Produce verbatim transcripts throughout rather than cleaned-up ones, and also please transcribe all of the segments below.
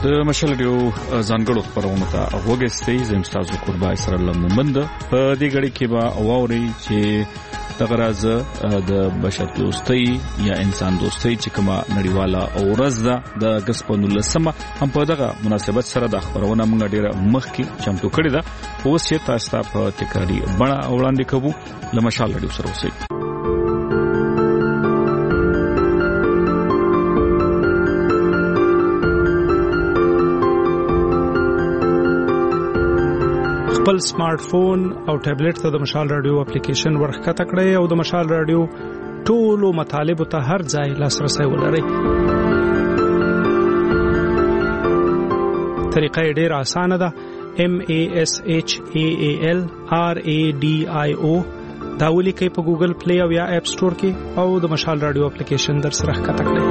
د مشال ډیو ځانګړو خبرونه ته وګورئ زم تاسو قربای سره لمنده په دې غړي کې با اوري چې د غراز د بشر دوستۍ یا انسان دوستۍ چې کومه نړیواله اورز ده د اگست لسمه هم په دغه مناسبت سره د خبرونه موږ ډیره مخکې چمتو کړی ده اوس چې تاسو ته په تکراری بڼه وړاندې کوو لمشال ډیو سره اوسئ. خپل سمارټ فون او ټابلیټ ته د مشال رادیو اپلیکیشن ورخکته کړئ او د مشال رادیو ټولو مطالب ته هر ځای لاسرسي ولرئ. طریقه ډیره اسانه ده. M A S H A A L R A D I O دا ولیکئ په ګوګل پلی او یا اپ سٹور کې او د مشال رادیو اپلیکیشن در سره ښکته کړئ.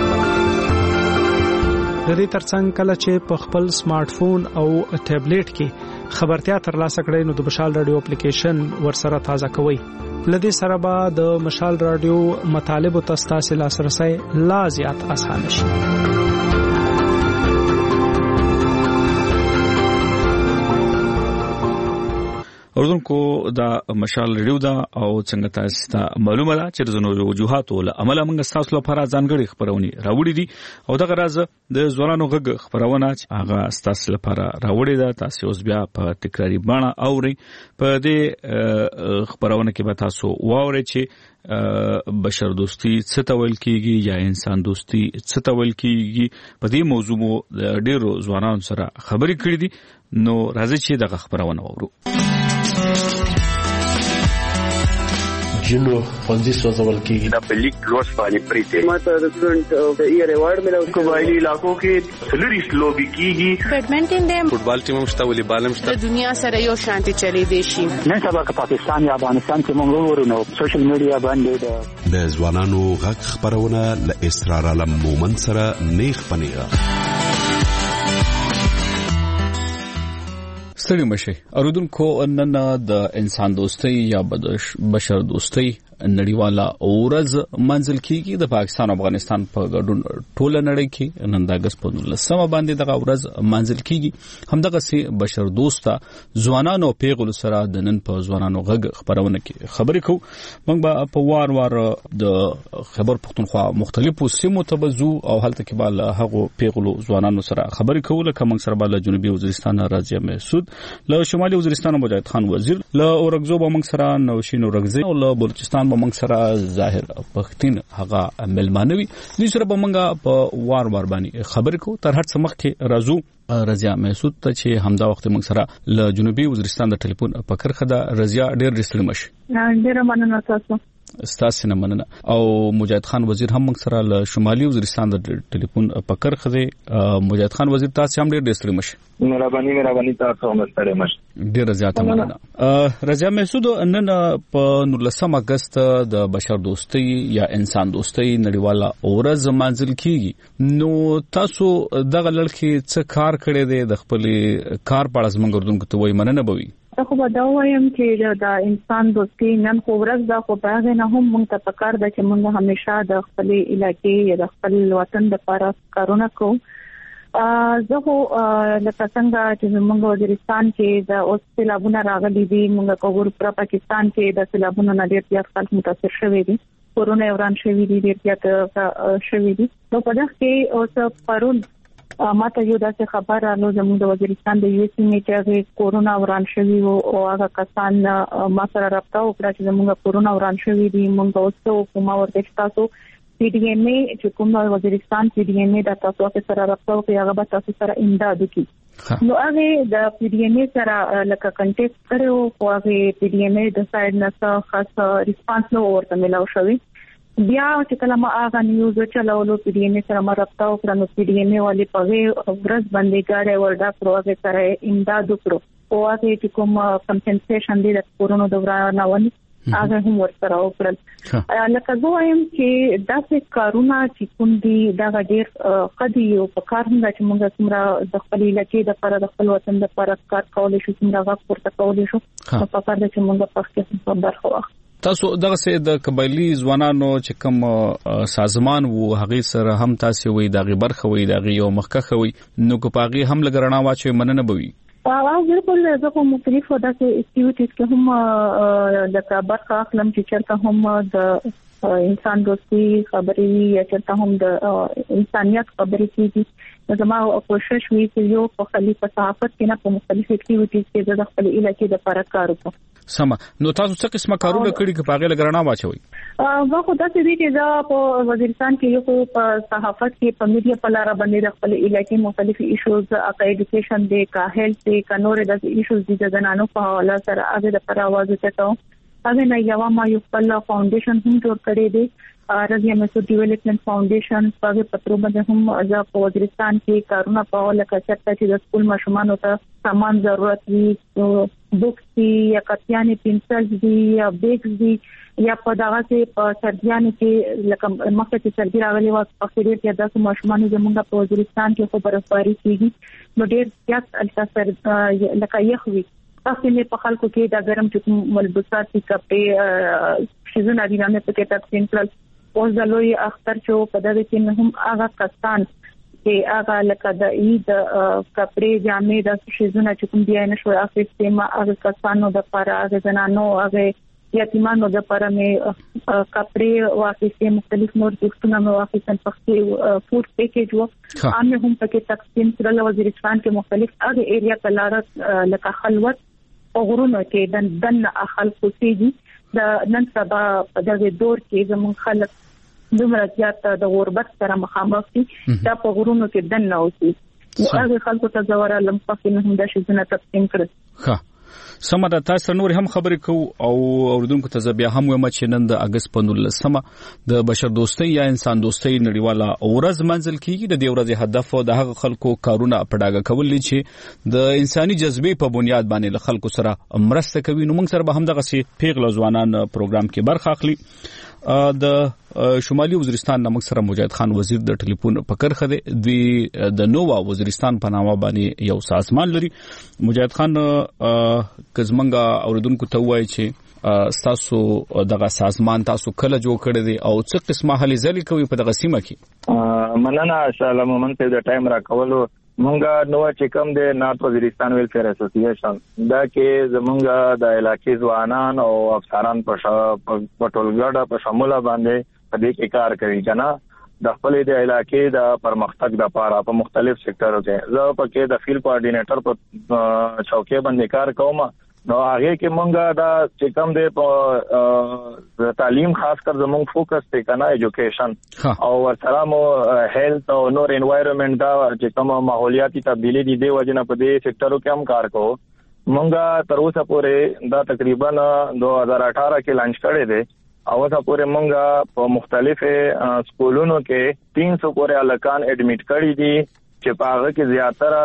د دې ترڅنګ کله چې په خپل سمارټ فون او ټابلیټ کې خبرتیا ترلاسه کړئ نو د مشال رادیو اپلیکیشن ورسره تازه کوئ. لدې سره به د مشال رادیو مطالب او تاسو لاسرسي لا زیات آسان شي. اردن کو دا مشال ریډیو دا او څنګه تاسو ته معلومه ده چې زنو وجوهات ول عمل موږ تاسو لپاره ځانګړي خبرونه راوړي دي او دا غراز د ځوانانو غږ خبرونه چې هغه تاسو لپاره راوړي ده تاسو اوس بیا په تکراری بڼه اوري په دې خبرونه کې به تاسو واورئ چې بشر دوستی څه ته ویل کیږي یا انسان دوستی څه ته ویل کیږي په دې موضوع مو ډیرو ځوانانو سره خبرې کړې دي نو راځي چې دغه خبرونه وورو. جنو پنځه سوځول کېږي دا په لیک لوس باندې پریته ماته د سټوډنټ د ایئر ایوارډ ملو قبایلی علاقو کې سلریس لوبي کیږي بیډمنټن دی فوټبال ټیم مشته ولې بالم شته د دنیا سره یو شانتي چلی دی شي نن سبا که پاکستان یا افغانستان کې موږ ورونو سوشل میډیا باندې د ځوانانو غږ خبرونه ل اسرار علم مومن سره نیخ پنیغه ستړي مشي اردوونکو نن د انسان دوستۍ یا بشر دوستۍ نړیواله اورز منځل کیږي د پاکستان او افغانستان په ګډون ټوله نړۍ کې نن د اگست په لسمه باندې دغه اورز منځل کیږي. همدغه سي بشر دوسته ځوانانو پیغلو سره د نن په ځوانانو غږ خبرونه کې خبرې کوو. موږ به په وار وار د خبر پښتونخوا مختلفو سیمو ته بزو او هلته کې به هغه پیغلو ځوانانو سره خبرې کوو لکه موږ سره به جنوبي وزیرستان راځي مسعود له شمالي وزیرستان مجاهد خان وزیر له اورګزو به موږ سره نوشین اورګزي او له بلوچستان به موږ سره ظاهر پښتين هغه ملمانوي دې سره به موږ په وار وار باندې خبرې کوو. تر هر څه مخکې راځو رضیا مسعود ته چې همدا وخت موږ سره له جنوبي وزیرستان د ټلیفون په کرخه ده. رضیا ډېر ډېر مشه ډېر مننه تاسو ستاسو نه مننه او مجاهد خان وزیر هم موږ سره له شمالي وزیرستان د ټلیفون په کرخه ده. مجاهد خان وزیر تاسو هم ډېر ډېر مشه مهرباني مهرباني تاسو هم ستړي مشه ډېر زیات مننه. رضیا مسعود نن په نولسم اگست د بشر دوستۍ یا انسان دوستۍ نړیواله اورز منځل کیږي نو تاسو دغه لړکې څه کار کړی دی د خپل کار په اړه زموږ اردوونکو ته وایي مننه به وي. خو به دا وایم چې د انسان دوستي نن خو ورځ دا خو په هغه نه هم موږ ته پکار ده چې موږ همیشه د خپل علاقې یا د خپل وطن لپاره کارونه کوو. زه خو لکه څنګه چې موږ وزیرستان کې د اوس سیلابونه راغلي دي موږ کوور پر پاکستان کې د سیلابونو نه ډېر زیات خلک متاثر شوي دي کورونا وران شوي دي ډېر زیات شوي دي نو په دغه کې اوس پرون ماته یو داسې خبر راغله زموږ د وزیرستان د یو سي میټه کورونا وران شوی او هغه کسان ما سره رابطه وکړه چې زموږ کورونا وران شوی دي موږ اوس کومه ورته تاسو پی ډی ایم ای چې کوم وزیرستان پی ډی ایم ای د تاسو سره رابطه وکړي هغه به تاسو سره امداد وکړي نو هغه د پی ډی ایم ای سره لکه کنټیکټ کړو او هغه پی ډی ایم ای د سایډ نه خاص ریسپانس نو ورته ملاو شوی. بیا چې کله ما هغه نیوز چلولو پی ډی ایم ای سره مرسته وکړه نو پی ډی ایم ای والی په ورځ باندې ګاډي ورډا پروګه سره امداد وکړو او هغه چې کوم کمپنسیشن دی د کورونا دوران ونی هغه هم ورسره وکړل. لکه زه وایم چې داسې کارونه چې کوم دي دا ډېر قدي او په کار هم چې موږ څومره د خپل علاقې د لپاره د خپل وطن د لپاره کار کولای شو څومره وخت ورته کولای شو په کار د چې موږ په خپل برخه واخلو. تاسو دغه سه د قبایلی ځوانانو چې کوم سازمان وو هغه سره هم تاسو وې دغه برخه وې دغه یو مخکخه وې نو کو پاغي هم لګرنا واچو مننه بوي او بالکل زه کوم مختلفو داسې اکټیویټیز کې هم د برخه اخلم چې چرته هم د انسان دوستي خبرې یا چرته هم د انسانيت خبرې کیږي زما کوشش وی چې یو په خلیفہ صحافت کې نه په مختلف اکټیویټیز کې د خپل علاقې د فرق کار وکړم سم نو تاسو څه قسمه کارونه کړی چې پاغه لګرنا واچوي وا خو دا چې دې دا په وزیرستان کې یو په صحافت کې په میډیا په لار باندې خپل علاقې مختلف ایشوز اکا ایډوکیشن دې کا هیلث دې کا نور د ایشوز دې د زنانو په حواله سره هغه د پر आवाज چټو هغه نه یو ما یو خپل فاونډیشن هم جوړ کړی دی رضیا مسعود ډیولپمنٹ فاونډیشن په پترو باندې هم ازا په وزیرستان کې کارونه په لکه چې د سکول ماشومان ته سامان ضرورت وي بوکس یا کتیانې پنسل دي یا بیگز دي یا په دغه کې په سردیانو کې لکه مخکې چې سردی راغلي و په خیر کې د ماشومان زمونږ په وزیرستان کې خو برابرۍ کیږي نو ډېر زیات التاثر لکه یخوي تاسو نه په خلکو کې دا ګرم چې ملبوسات دي کپې شیزونه دي نه پکې تقسیم کړل اوس د لوی اختر چې په دغه کې هم هغه کسان چې هغه لکه د عید کپړې جامې د شیزونه چې کوم دی نه شو اخیستې ما هغه کسانو د لپاره هغه زنانو هغه یتیمانو د لپاره مې کپړې واخیستې مختلف نور څه نو واخیستل پخې فود پیکیج و عامه هم پکې تقسیم کړل وزیرستان کې مختلف هغه ایریا کلاره لکه خلوت او غرونو کې دن دن اخل کوسيږي د نن سبا په دغه دور کې زمون خلک دومره زیات د غربت سره مخامخ دي دا په غرونو کې دن نه اوسي نو هغه خلکو ته زوره لمپکې نه هم د شیزونه تقسیم کړل ښه سمه تاسو نور هم خبرې کو او اوردونکو ته بیا هم وایم چې نن د اگست په نولسمه د بشر دوستۍ یا انسان دوستۍ نړیواله ورځ منځل کیږي د دې ورځې هدف د هغه خلکو کارونه پډاګه کول چې د انساني جذبې په بنیاد باندې له خلکو سره مرسته کوي نو موږ سره به هم دغه سي پیغله ځوانان پروګرام کې برخه اخلي د شمالي وزیرستان نمک سره مجاهد خان وزیر د ټلیفون په کرخه دی دوی د نووا وزیرستان په نامه باندې یو سازمان لري مجاهد خان کزمنګا اوردونکو ته وایي چې تاسو دغه سازمان تاسو کله جوړ کړی دی او څه قسمه هلي ځلې کوي په دغه سیمه کې مننه سلام من ته د ټایم راکولو مونږه نو چې کوم د نارت وزیرستان ویلفیر اسوسییشن دا کې زمونږه د علاقې ځوانان او افسران په ټولګړه په شمول باندې په دې کې کار کوي کنه د خپل د علاقې د پرمختګ لپاره په مختلف سېکټرو کې زه په کې د فیلډ کوارډینیټر په چوکۍ باندې کار کوم نو هغه کې مونږه دا چې کوم د تعلیم خاص کر زمونږ فوکس ته کنه ایجوکیشن او ورسره مو هیلث او نور انوایرنمنت دا چې کوم ماحولیاتي تبدیلی دي د وجنه په دې سېکټرو کې هم کار کوو مونږه تر اوسه پورې دا تقریبا دو هزار اٹھارہ کې لانچ کړی دی او اوسه پورې مونږه په مختلفو سکولونو کې تین سو پورې الکان اډمیټ کړی دي چې په هغه کې زیاتره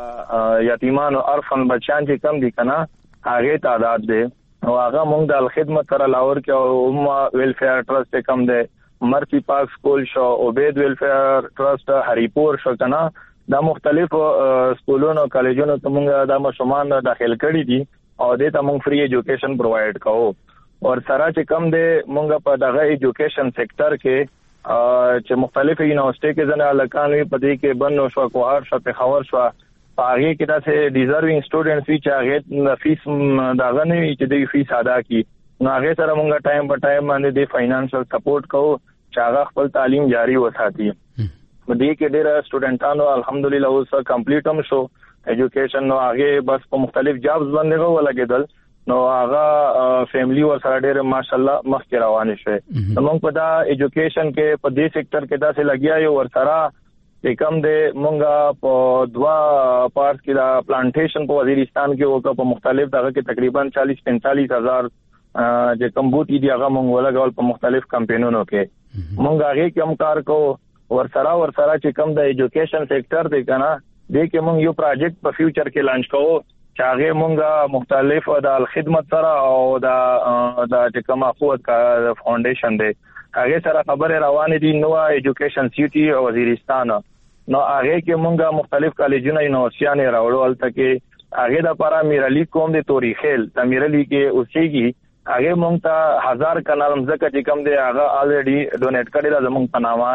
د یتیمانو ارفن بچیان چې کم دي کنه هغه تعداد دی او هغه موږ د خدمت سره لاور کې او ویلفیر ټرست کم دی مرسی پارک سکول شو عبید ویلفیر ټرست هریپور شو کنه دا مختلف سکولونو کالجونو ته موږ د مشومان داخل کړي دي او د ته موږ فری ایجوکیشن پرووایډ کوو او سره چې کم دی موږ په دغه ایجوکیشن سېکټر کې چې مختلف یونیورسيټي کې ځنه الکان وي په دې کې بنو شو کوهار شو په خبر شو هغه کې دا سه ډیزروینګ سټوډنټس وی چې هغه فیس دا غنوي چې د فیس ادا کی نو هغه سره موږ ټایم په ټایم باندې د فاینانشل سپورټ کوو چې هغه خپل تعلیم جاری وساتي په دې کې ډېر سټوډنټانو الحمدلله اوس کمپلیټ هم شو ایجوکیشن نو هغه بس په مختلف جابز باندې ولګیدل نو هغه فیملی ور سره ډېر ماشاءالله مخکې روان شي موږ په دا ایجوکیشن کې په دې سېکټر کې دا څه لګیا یو ور سره کم دې مونږه په دوا پارک کې دا پلانټیشن په وزیرستان کې وکړه په مختلف دغه کې تقریبا چالیس پینتالیس هزار چې کم بوټي دی هغه مونږ ولګول په مختلف کمپینونو کې مونږ هغه کې هم کار کوو ورسره ورسره چې کم د ایجوکیشن سېکټر دی کنه دې کې مونږ یو پروجیکټ په فیوچر کې لانچ کوو چې هغه مونږه مختلف د خدمت سره او د د چې کوم اخوت فاونډیشن دی هغه سره خبره روانه دي نو ایجوکیشن سیټي او وزیرستان نو هغه کې مونږه مختلف کالجونه یونیورسيټي راوړل ته کې هغه د لپاره میرالي کوم د تاریخل د میرالي کې اوسېږي هغه مونږ ته هزار کنال مزکه چې کم دی هغه الریډي ډونیټ کړی دا زمونږ په نامه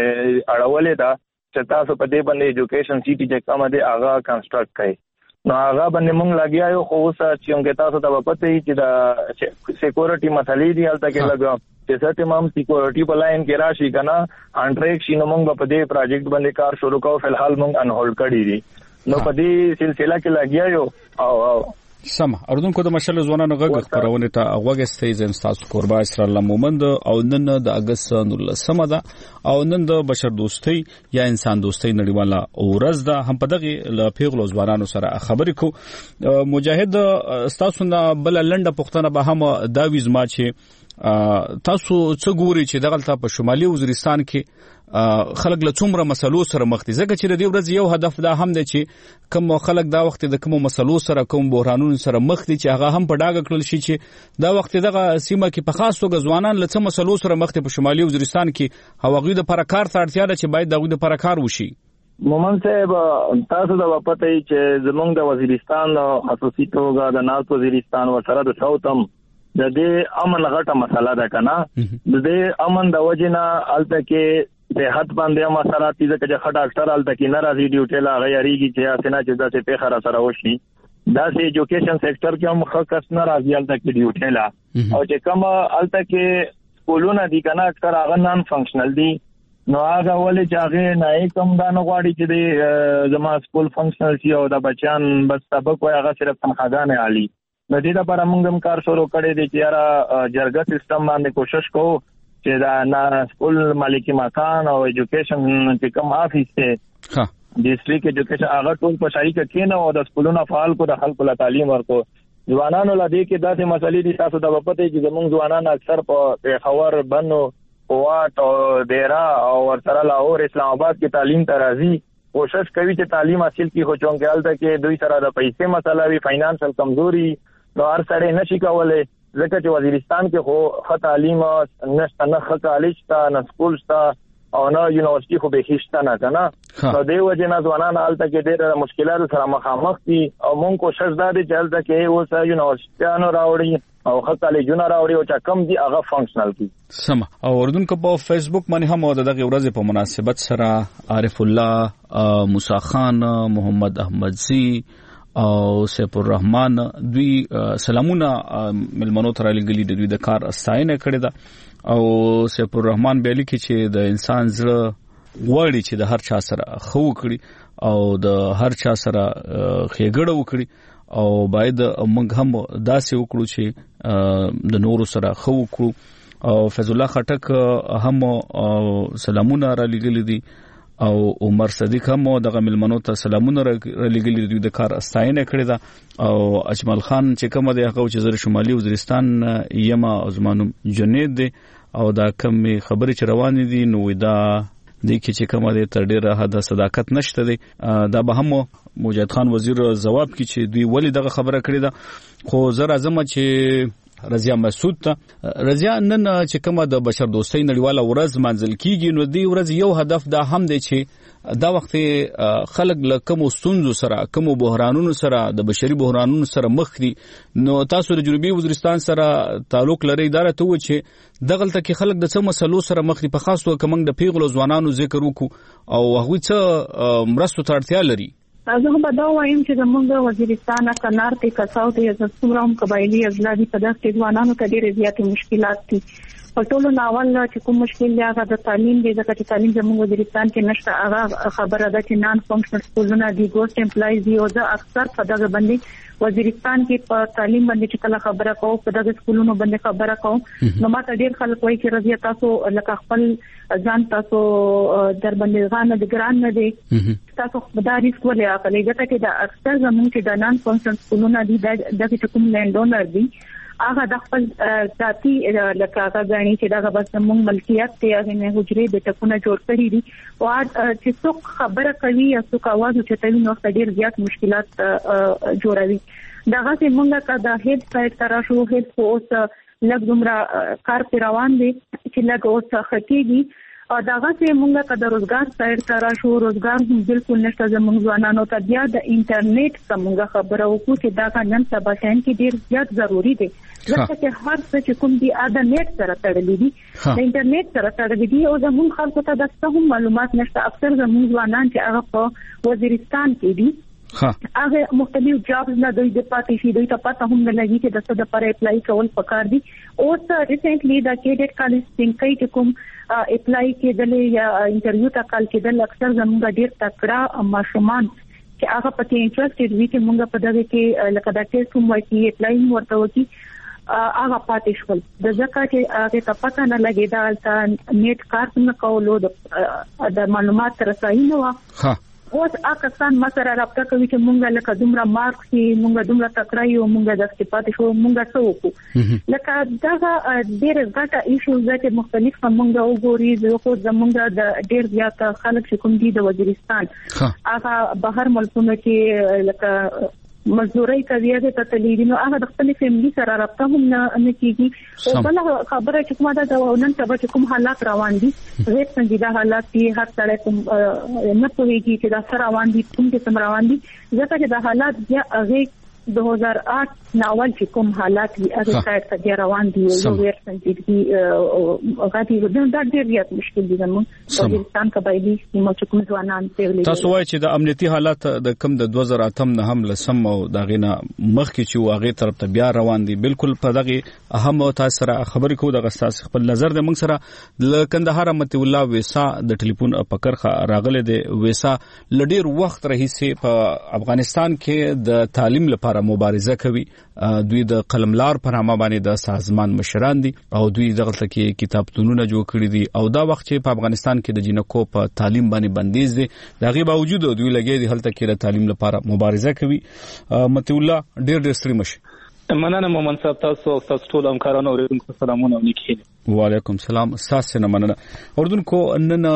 اړولې ده چې تاسو په دې باندې ایجوکیشن سیټي چې کوم دی هغه کنسټرکټ کړئ نو هغه باندې مونږ لګیا یو خو اوس چې موږ تاسو ته پته وي چې دا سکیورټي مسلې دی هلته کې لګا چې څه تمام سکیورټي په لاین کې راشي کنه انټریک شي نو موږ په دې پروجیکټ باندې کار شروع کوو فلحال موږ ان هولډ کړی دي نو په دې سلسله کې لګیا یو او سم اردوونکو د مشل ځوانانو غږ خبرونه ته غوږستې زم تاسو قربا اسرار مومند او نن د اگست نولسمه ده او نن د بشر دوستۍ یا انسان دوستۍ نړیواله ورځ ده هم په دغه ل پیغلو ځوانانو سره خبرې کو مجاهد تاسو نه بل لنډه پښتنه به هم دا ویزما چې تاسو څه ګوري چې دغلته په شمالي وزیرستان کې خلک له څومره مسلو سره مخ دي ځکه چې د دې ورځ یو هدف دا هم دی چې کوم خلک دا وخت د کوم مسلو سره کوم بحرانونو سره مخ دي چې هغه هم په ډاګه کړل شي چې دا وخت دغه سیمه کې په خاص توګه ځوانان له څه مسلو سره مخ دي په شمالي وزیرستان کې هغوی د پرکار ته اړتیا ده چې باید دغه د پرکار وشي مومن صاحب تاسو دا پته ای چې زمونږ د وزیرستان خصوصي توګه د ناز وزیرستان ورسره د ساوتم د دې امن غټه مسله ده کنه د دې امن د وجنه الته کې د حد باندې مسله دي چې خټ ډاکټر الته کې ناراضي ډیوټي لا غیریږي چې اسنه چې داسې په خره سره وشي داسې ایجوکیشن سېکټر کې هم خاص ناراضي الته کې ډیوټي لا او چې کوم الته کې سکولونه دي کنه اکثر هغه نان فنکشنل دي نو هغه ولې چې هغه نه کوم دا نه غواړي چې د زما سکول فنکشنل شي او د بچان بس سبق وي هغه صرف تنخواګانې عالی نو دې لپاره موږ هم کار شروع کړی دی چې یاره جرګه سیستم باندې کوشش کوو چې دا نه سکول مالکی مکان او ایجوکیشن چې کوم افیس ته ډیسټریکټ ایجوکیشن هغه ټول په شای کې کېنه او د سکولونو فعال کو د خلکو له تعلیم ورکو ځوانانو لدې کې داسې مسلې دي تاسو د وپته چې زموږ ځوانان اکثر په خبر بنو قوات او دیرا او ورسره لاهور اسلام آباد کې تعلیم ته راځي کوشش کوي چې تعلیم حاصل کړي خو چونګال ته کې دوی سره د پیسې مسله وی فینانشل کمزوري نو هر سړی نشي کولای ځکه چې وزیرستان کې خو ښه تعلیم نشته نه ښه کالج شته نه سکول شته او نه یونیورسيټي خو به هیڅ نه کنه نو دی وجه نه ځوانان حالت کې ډېر مشکلات سره مخامخ دي او مونږ کوشش دا دي چې حالت کې اوس یونیورسيټانو راوړي او ښه کالجونه راوړي او چې کم دي هغه فنکشنل دي سم او اردوونکو په فیسبوک باندې هم د دغه ورځې په مناسبت سره عارف الله موسی خان محمد احمدزي او سیف الرحمن دوی سلامونه ملمنو تر لګلی د دوی د کار استاینه کړی دا او سیف الرحمن به لیکي چې د انسان زړه غواړي چې د هر چا سره خو کړي او د هر چا سره خېګړه وکړي او باید موږ هم داسې وکړو چې د نورو سره خو وکړو او فیض الله خټک هم سلامونه را لګلی دي او عمر صدیق هم دغه ملمنو ته سلامونه لګلی دوی د کار استاینه کړی دا او اجمل خان چې کوم دی هغه چې زر شمالي وزیرستان یما ازمانو جنید دی او دا کم خبرې چې روان دي نو دا د کی چې کوم دی تر ډیره حد صداقت نشته دی دا به هم مجاهد خان وزیر جواب کی چې دوی ولی دغه خبره کړی دا خو زر اعظم چې رضیا مسعود ته رضیا نن چې کومه د بشر دوستۍ نړیواله ورځ منځل کیږي نو دی ورځ یو هدف دا هم دی چې دا وخت خلک له کوم ستونزو سره کوم بحرانونو سره د بشري بحرانونو سره مخ دي نو تاسو د جنوبي وزیرستان سره تعلق لري اداره ته و چې دغلته کې خلک د څه مسلو سره مخ دي په خاص توګه کوم د پیغلو ځوانانو ذکر وکړو او هغه څه مرستو ته اړتیا لري زه به دا وایم چې زموږ وزیرستان کنار ته کساو ته د څومره هم قبایلی اجنبي په دغه ځوانانو ته ډېرې زیاتې مشکلات دي په ټولو ناول چې کوم مشکل دی هغه د تعلیم دی ځکه چې تعلیم زموږ وزیرستان کې نشته هغه خبره ده چې نان فنکشنل سکولونه دي ګوست امپلایز دي او زه اکثر په دغه باندې وزیرستان کې په تعلیم باندې چې کله خبره کوم په دغه سکولونو باندې خبره کوم نو ما ته ډېر خلک وایي چې رضیا تاسو لکه خپل ځان تاسو در باندې غانه د ګران نه دي تاسو خدای ریسک ولې اخلي ځکه چې دا اکثر زموږ چې د نان فنکشنل سکولونه دي دغه کوم لینډ اونر دي هغه د خپل ذاتي لکه هغه غني چې دا بس موږ ملکیت ته هغه نه حجرې د ټکونه جوړ کړی دي او چې څوک خبره کوي یا څوک आवाज چتوي نو ډېر زیات مشکلات جوړوي دغه چې موږ کدا هیډ سایت ترا شو هیډ اوس لږ دومره کار پر روان دي چې لږ اوس خطيږي او داغه چې موږ کله روزګار سایډ ته راشو روزګار هم بالکل نشته زموږ ځوانانو ته بیا د انټرنیټ څخه خبره وکړو چې دا نن سبا ټایم کې ډیر زیات ضروری دی ځکه چې هر څه چې کوم دی اده نت سره تړلې دي د انټرنیټ سره تړلې دي او زموږ خلکو ته د څه هم معلومات نشته اکثر زموږ ځوانان چې هغه په وزیرستان کې دي هغه مختلف جابز نه دوی د پاتې شي دوی ته پته هم نه لګي چې د څه د پر اپلای کول پکار دي او څه ریسنټلی د کیډټ کالج څنګه چې کوم اپلای کېدل یا انټرویو ته کال کېدل اکثر زموږ ډیر تکړه ماشومان چې هغه پکې انټرېستډ وي چې موږ په دغه کې لکه د ټیسټ کوم وایي اپلای ورته وکي هغه پاتې شول د ځکه چې هغه ته پته نه لګي دا نیټ کار نه کولو د معلومات رسایي نه و اوس اکثر مسره رابطه کوي چې مونږ لکه دومره مارک سي مونږ دومره تکړه یو مونږ د استفاده شو مونږ څه وکړو لکه دا ډېر غټه ایشو چې مختلف مونږ وګوري زه خو زمونږ د ډېر زیات خلک چې کوم دي د وزیرستان هغه بهر ملکونو کې لکه مزدوري کوي د تللیدینو هغه د خپل فیملی سره رابطه هم نه کیږي او بل خبره چې کومه ده نن سبا چې کوم حالات روان دي غیر سنجیده حالات دي هر څړې کوم نه پوهیږي چې دا سره روان دي کوم څه روان دي ځکه چې د حالات بیا هغه دو هزار آٹھ ناول چې کوم حالات وي هغه سایت ته روان دي او غیر سنجیدګي هغه دي دا ډېر زیات مشکل دي زموږ وزیرستان قبایلی سیمو چې کوم ځوانان پیغلي تاسو وایي چې د امنیتي حالات د کم د دو هزار اته نه هم لسم او دغه مخکې چې واغې طرف ته بیا روان دي بالکل په دغه اهم او تاسو سره خبرې کوو د غستاس خپل نظر د موږ سره د کندهار متي الله ویسا د ټلیفون پکرخه راغله د ویسا لډیر وخت رهي په افغانستان کې د تعلیم لپاره مبارزه کوي دوی د قلملار پر نامه باندې د سازمان مشران دي او دوی دغه کې کتابتونونه جوړ کړی دي او دا وخت چې په افغانستان کې د جنکو په تعلیم باندې بندیز دي دغه باوجود دوی لګي دي هلته کې د تعلیم لپاره مبارزه کوي متي الله ډېر ډېر ستړي مشه مننه مومن صاحب تاسو او تاسو ټول همکارانو اوریدونکو سلامونه ولیکئ وعلیکم السلام تاسو نه مننه اوردونکو نن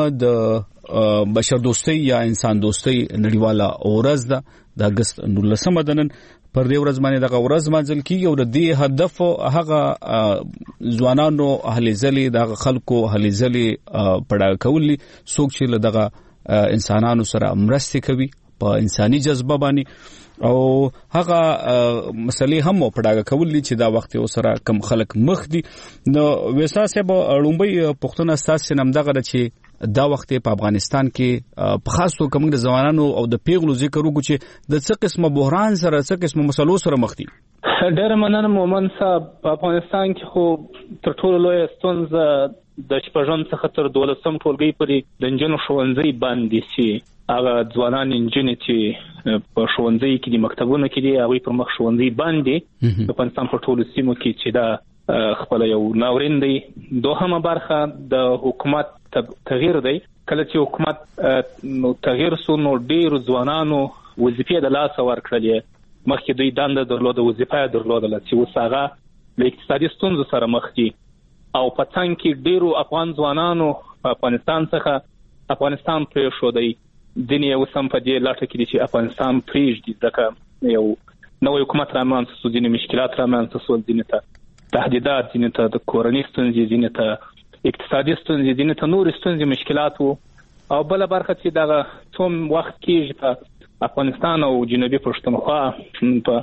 د بشر دوستي یا انسان دوستي نړیواله ورځ ده د اگست نولسمه ده نن پر دې ورځ باندې دغه ورځ منځل کیږي او د دې هدف هغه ځوانانو اهل ځلې دغه خلکو اهل ځلې پړه کولي څوک چې دغه انسانانو سره مرسته کوي په انساني جذبه باندې او هغه مسلې هم پړه کولي چې دا وخت یو سره کم خلک مخ دي نو ویسا صاحب لومبي پښتون اساس نم دغه چې دا وخت په افغانستان کې په خاصو کوم د ځوانانو او د پیغلو ذکر وکړو چې د څه قسمه بحران سره څه قسمه مسلو سره مخ دي ډېر مننه مومن صاحب په افغانستان کې خو تر ټولو لوی ستونزه د شپږم څخه تر دولسم ټولګي پورې د انجونو ښوونځي باندې چې هغه ځوانان انجونې چې په ښوونځي کې د مکتبونو کې دي هغه پر مخ ښوونځي باندې په افغانستان په ټولو سیمو کې چې دا خپل یو ناورین دی دوهمه برخه د حکومت تغییر دی کله چې حکومت تغییر سو نو ډیر ځوانانو وظیفې د لاس ورکړلې مخکې دوی دنده درلوده وظیفه درلوده چې اوس هغه له اقتصادي ستونزو سره مخ دي او په څنګ کې ډیرو افغان ځوانانو په افغانستان څخه افغانستان پرې شو دی دنیا وسم په دې لاټه کې چې افغانستان پریږدي ځکه یو نوې حکومت رامنځته شو ځینې مشکلات رامنځته شول ځینې ته تهدیدات ځینې ته د کورنۍ ستونزې ځینې ته اقتصادي ستونزې ځینې ته نور ستونزې مشکلات وو او بل برخه چې دغه څوم وخت کې په افغانستان او جنوبي پښتونخوا په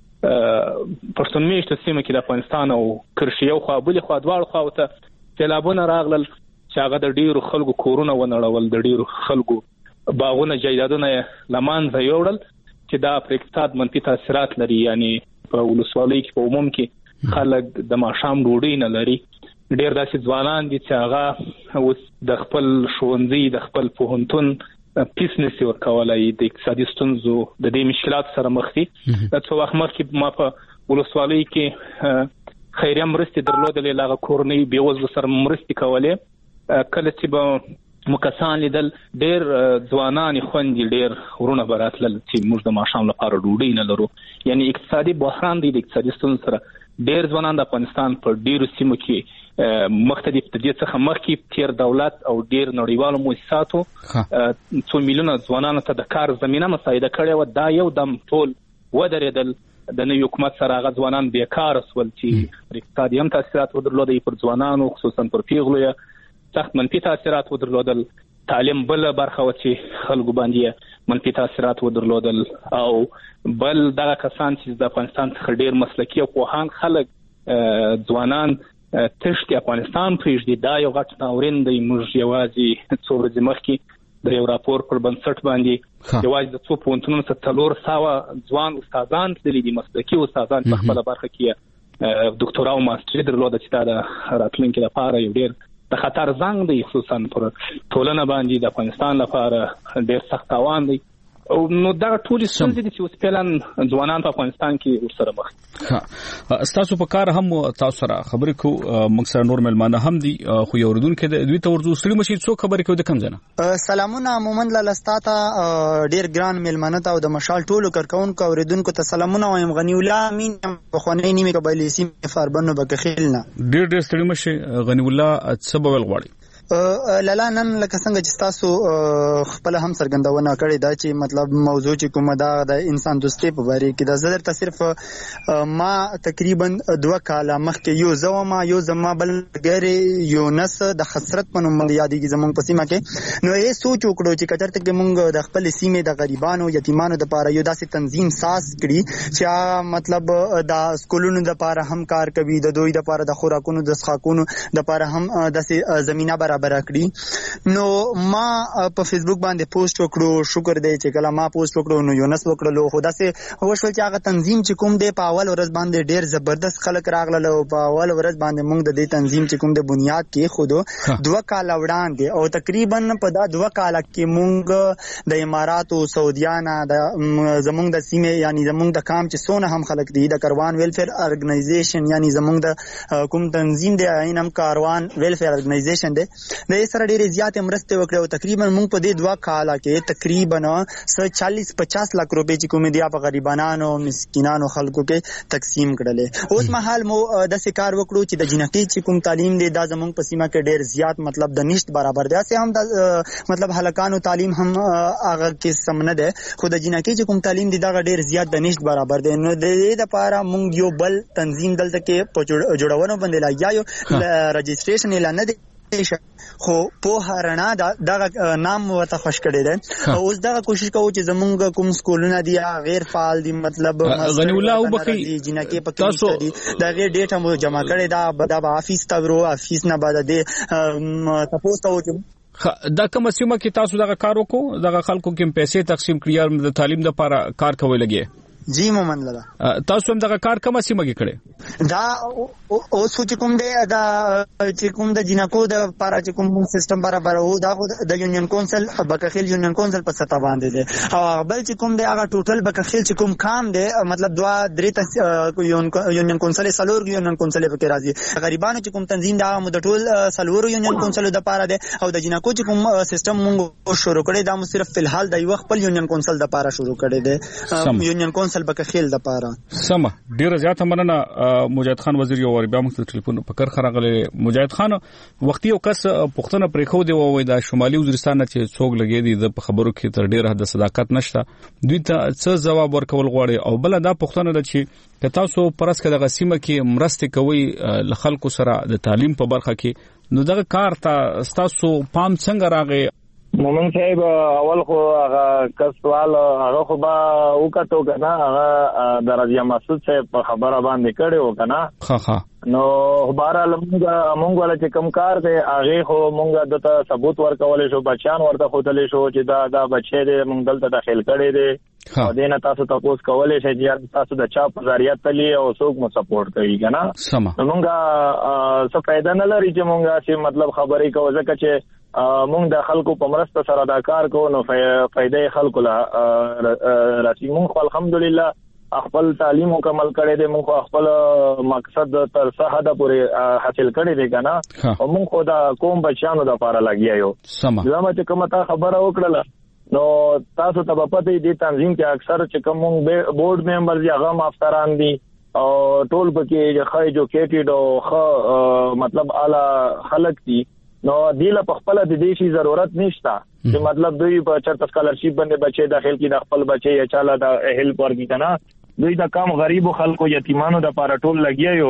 پښتون میشته سیمه کې د افغانستان او کرشیو خوا بلې خوا دواړو خواو ته سیلابونه راغلل چې هغه د ډیرو خلکو کورونه ونړول د ډیرو خلکو باغونه جایدادونه لمانځه یوړل چې دا پر اقتصاد منفي تاثیرات لري یعنی په ولسوالۍ کې په عموم کې خلک د ماښام ډوډۍ نه لري ډېر داسې ځوانان دي چې هغه اوس د خپل ښوونځي د خپل پوهنتون پیس نشي ورکولای د اقتصادي ستونزو د دې مشکلات سره مخ دي د څو وخت مخکې ما په ولسوالۍ کې خیریه مرستې درلودلې لاغه کورنۍ بېوزلو سره مرستې کولې کله چې به مکسان لیدل ډېر ځوانان خوندې ډېر ورونه براتلل چې موږ د ماښام لپاره ډوډۍ نه لرو یعنی اقتصادي بحران دی د اقتصادي ستونزو سره ډېر ځوانان د افغانستان په ډېرو سیمو کې مختلف د دې څخه مخکې تیر دولت او ډېر نړیوالو مؤسساتو څو میلیونه ځوانانو ته د کار زمينه مساعده کړې و دا یو دم ټول ودرېدل د نوي حکومت سره هغه ځوانان بیکاره شول چې اقتصادي هم تاثیرات ودرلودل پر ځوانانو خصوصا پر پیغلو سخت منفي تاثیرات ودرلودل. تعلیم بل برخه و چې خلکو باندې منفي تاثیرات ودرلودل او بل دغه کسان چې د افغانستان څخه ډیر مسلکي او پوهان خلک ځوانان تشتي افغانستان پرېږدي. دا یو غټ ناورین دی. موږ یوازې څو ورځې مخکې د یو راپور پر بنسټ باندې یوازې د څو پوهنتونونو څخه څلور سوه ځوان استادان تللي دي، مسلکي استادان په خپله برخه کې دکتورا او ماسټري درلوده چې دا د راتلونکي لپاره یو ډیر د خطر زنګ دی، خصوصا پر ټولنه باندې د افغانستان لپاره ډیر سخت تاوان دی. نو دا ټول ستونزې دي چې اوس فعلا ځوانان په افغانستان کې ورسره مخ دي. ستاسو په کار هم تاسو سره خبرې کو، موږ سره نور ملمانه هم دي، خو یو اردوونکي د دوی ته ورځو سړي مشي څو خبرې کوي د کم ځنه. سلامونه مومن لاله ستاته ډیر ګران ملمانه ته او د مشال ټولو کارکونکو اوریدونکو ته سلامونه وایم. غنی الله امین په خونې نیمه قبایلی سیمه فاربنو بکخیل نه ډیر ډیر سړي مشي. غنی الله سبب غواړي لالا نن لکه څنګه چې تاسو خپل هم څرګندونه کړې دا چې مطلب موضوع چې کومه دا د انسان دوستي په باره کې دا زړه ته صرف ما تقریبا دوه کاله مخکې یو زما یو زما بل غیر یو نس د حسرت په نوم یادېږي زمونږ په سیمه کې. نو یې سوچ وکړو چې کچرته کې مونږ د خپل سیمه د غریبانو یتیمانو د لپاره یو داسې تنظیم ساز کړي چې مطلب د سکولونو د لپاره هم کار کوي، د دوی د لپاره د خوراکونو د څښاکونو د لپاره هم داسې زمينه برابر کړی. نو ما په فیسبوک باندې پوسټ وکړو، شکر دی چې کله ما پوسټ وکړو نو یو نس وکړلو. خو داسې وشول چې هغه تنظیم چې کوم دی په اول ورځ باندې ډیر زبردست خلک راغله او په اول ورځ باندې موږ د دې تنظیم چې کوم د بنیاد کې خودو دوه کال وړاندې او تقریبا په دا دوه کال کې موږ د اماراتو سعودیانه د زمونږ د سیمه یعنی زمونږ د کام چې سونه هم خلک دي د کاروان ویلفیر ارګنایزیشن یعنی زمونږ د کوم تنظیم دی اینم کاروان ویلفیر ارګنایزیشن دی د سره ډېرې زیاتې مرستې وکړې او تقریبا موږ په دې دوه کاله کې تقریبا چالیس پچاس لک روپۍ چې کومې دي په غریبانو مسکینانو خلکو کې تقسیم کړلې. اوس مهال مو داسې کار وکړو چې د جنکۍ چې کوم تعلیم دی دا زموږ په سیمه کې ډېر زیات مطلب د نشت برابر دی. اسې هم د مطلب هلکانو تعلیم هم هغه کې سم نه دی، خو د جنکۍ چې کوم تعلیم دی دا ډېر زیات د نشت برابر دی. نو د دې لپاره موږ یو بل تنظیم دلته کې په جوړونو باندې لګیا یو، رجسټریشن اعلان نه دی خو په رڼا دغه نام ورته خوش کړی دی. اوس دغه کوشش کوو چې زمونږ کوم سکولونه دي غیر فعال دي، مطلب غنی الله او بخي جنکه پکې دي دا غیر ډیټا مو جمع کړی دا د افیس ته ورو افیس نه بعد دی تاسو ته چې دا کوم سیمه کې تاسو دغه کار وکړو، دغه خلکو کې پیسې تقسیم کړی د تعلیم لپاره کار کوي لګي. جی مومن لاله تاسو هم دغه کار کومه سیمه کې کړی؟ دا او سوچ کوم دی دا چې کوم د جنکو د لپاره چې کوم سیستم برابر وو دا د یونین کونسل بکخیل یونین کونسل په سطح باندې دی او بل چې کوم دی هغه ټوټل بکخیل چې کوم کام دی مطلب دوا درې یونین کونسل سلور یونین کونسل په کې راځي. غریبانو چې کوم تنظیم دا مو د ټول سلور یونین کونسل د لپاره دی او د جنکو چې کوم سیستم موږ شروع کړی دا مو صرف فلحال د یو خپل یونین کونسل د لپاره شروع کړی دی، یونین کونسل بکخیل د لپاره. سم ډیره زیاته مننه مجاهد خان وزیر یو ور بیا موږ ټلیفون په کار خراغله. مجاهد خان وختي یو کس پښتنه پرې خو دی وای دا شمالي وزیرستان چې څوک لګي دي د خبرو کې تر ډیره حد صداقت نشته، دوی ته څه جواب ورکول غواړي او بل دا پښتنه د چې که تاسو پرس کې د غسیمه کې مرسته کوي ل خلکو سره د تعلیم په برخه کې نو دغه کار ته تاسو پام څنګه راغی؟ مومن صاحب اول خو هغه کسوال هغه خو با وکټو کنه هغه د رضیا مسعود صاحب په خبره باندې کړي و کنه ها ها نو بهرحال موږ موږ ولا چې کم کار دی هغه خو موږ دته ثبوت ورکولې شو، بچیان ورته خودلې شو چې دا دا بچی دی موږ دلته داخل کړي دي او دینه تاسو تاسو کولې شئ چې تاسو د چا په ذریعہ تلی او څوک مو سپورټ کوي کنه. موږ څه فائدہ نه لري چې موږ چې مطلب خبرې کوو ځکه چې موږ د خلکو په مرسته سره دا کار کوو نو فائدې خلکو لا راځي. موږ الحمدلله خپل تعلیم مکمل کړی دی، موږ خپل مقصد تر څه حد پورې حاصل کړی دی کنه او موږ خو دا کوم بچیانو د لپاره لګیا یو. زما چې کومه تا خبره وکړه نو تاسو ته په پته دی تنظیم کې اکثر چې کوم بورډ ممبرز یا غو افسران دي او ټول پکې خای جو کېټډ او خ مطلب اعلی خلک دي نو دیله په خپل د دې شي ضرورت نشته چې مطلب دوی په چرته سکالرشپ باندې بچي داخل کی د خپل بچي یا چاله د هیلپ ورګی کنه دوی د کم غریب خلکو یتیمانو د لپاره ټول لګیا یو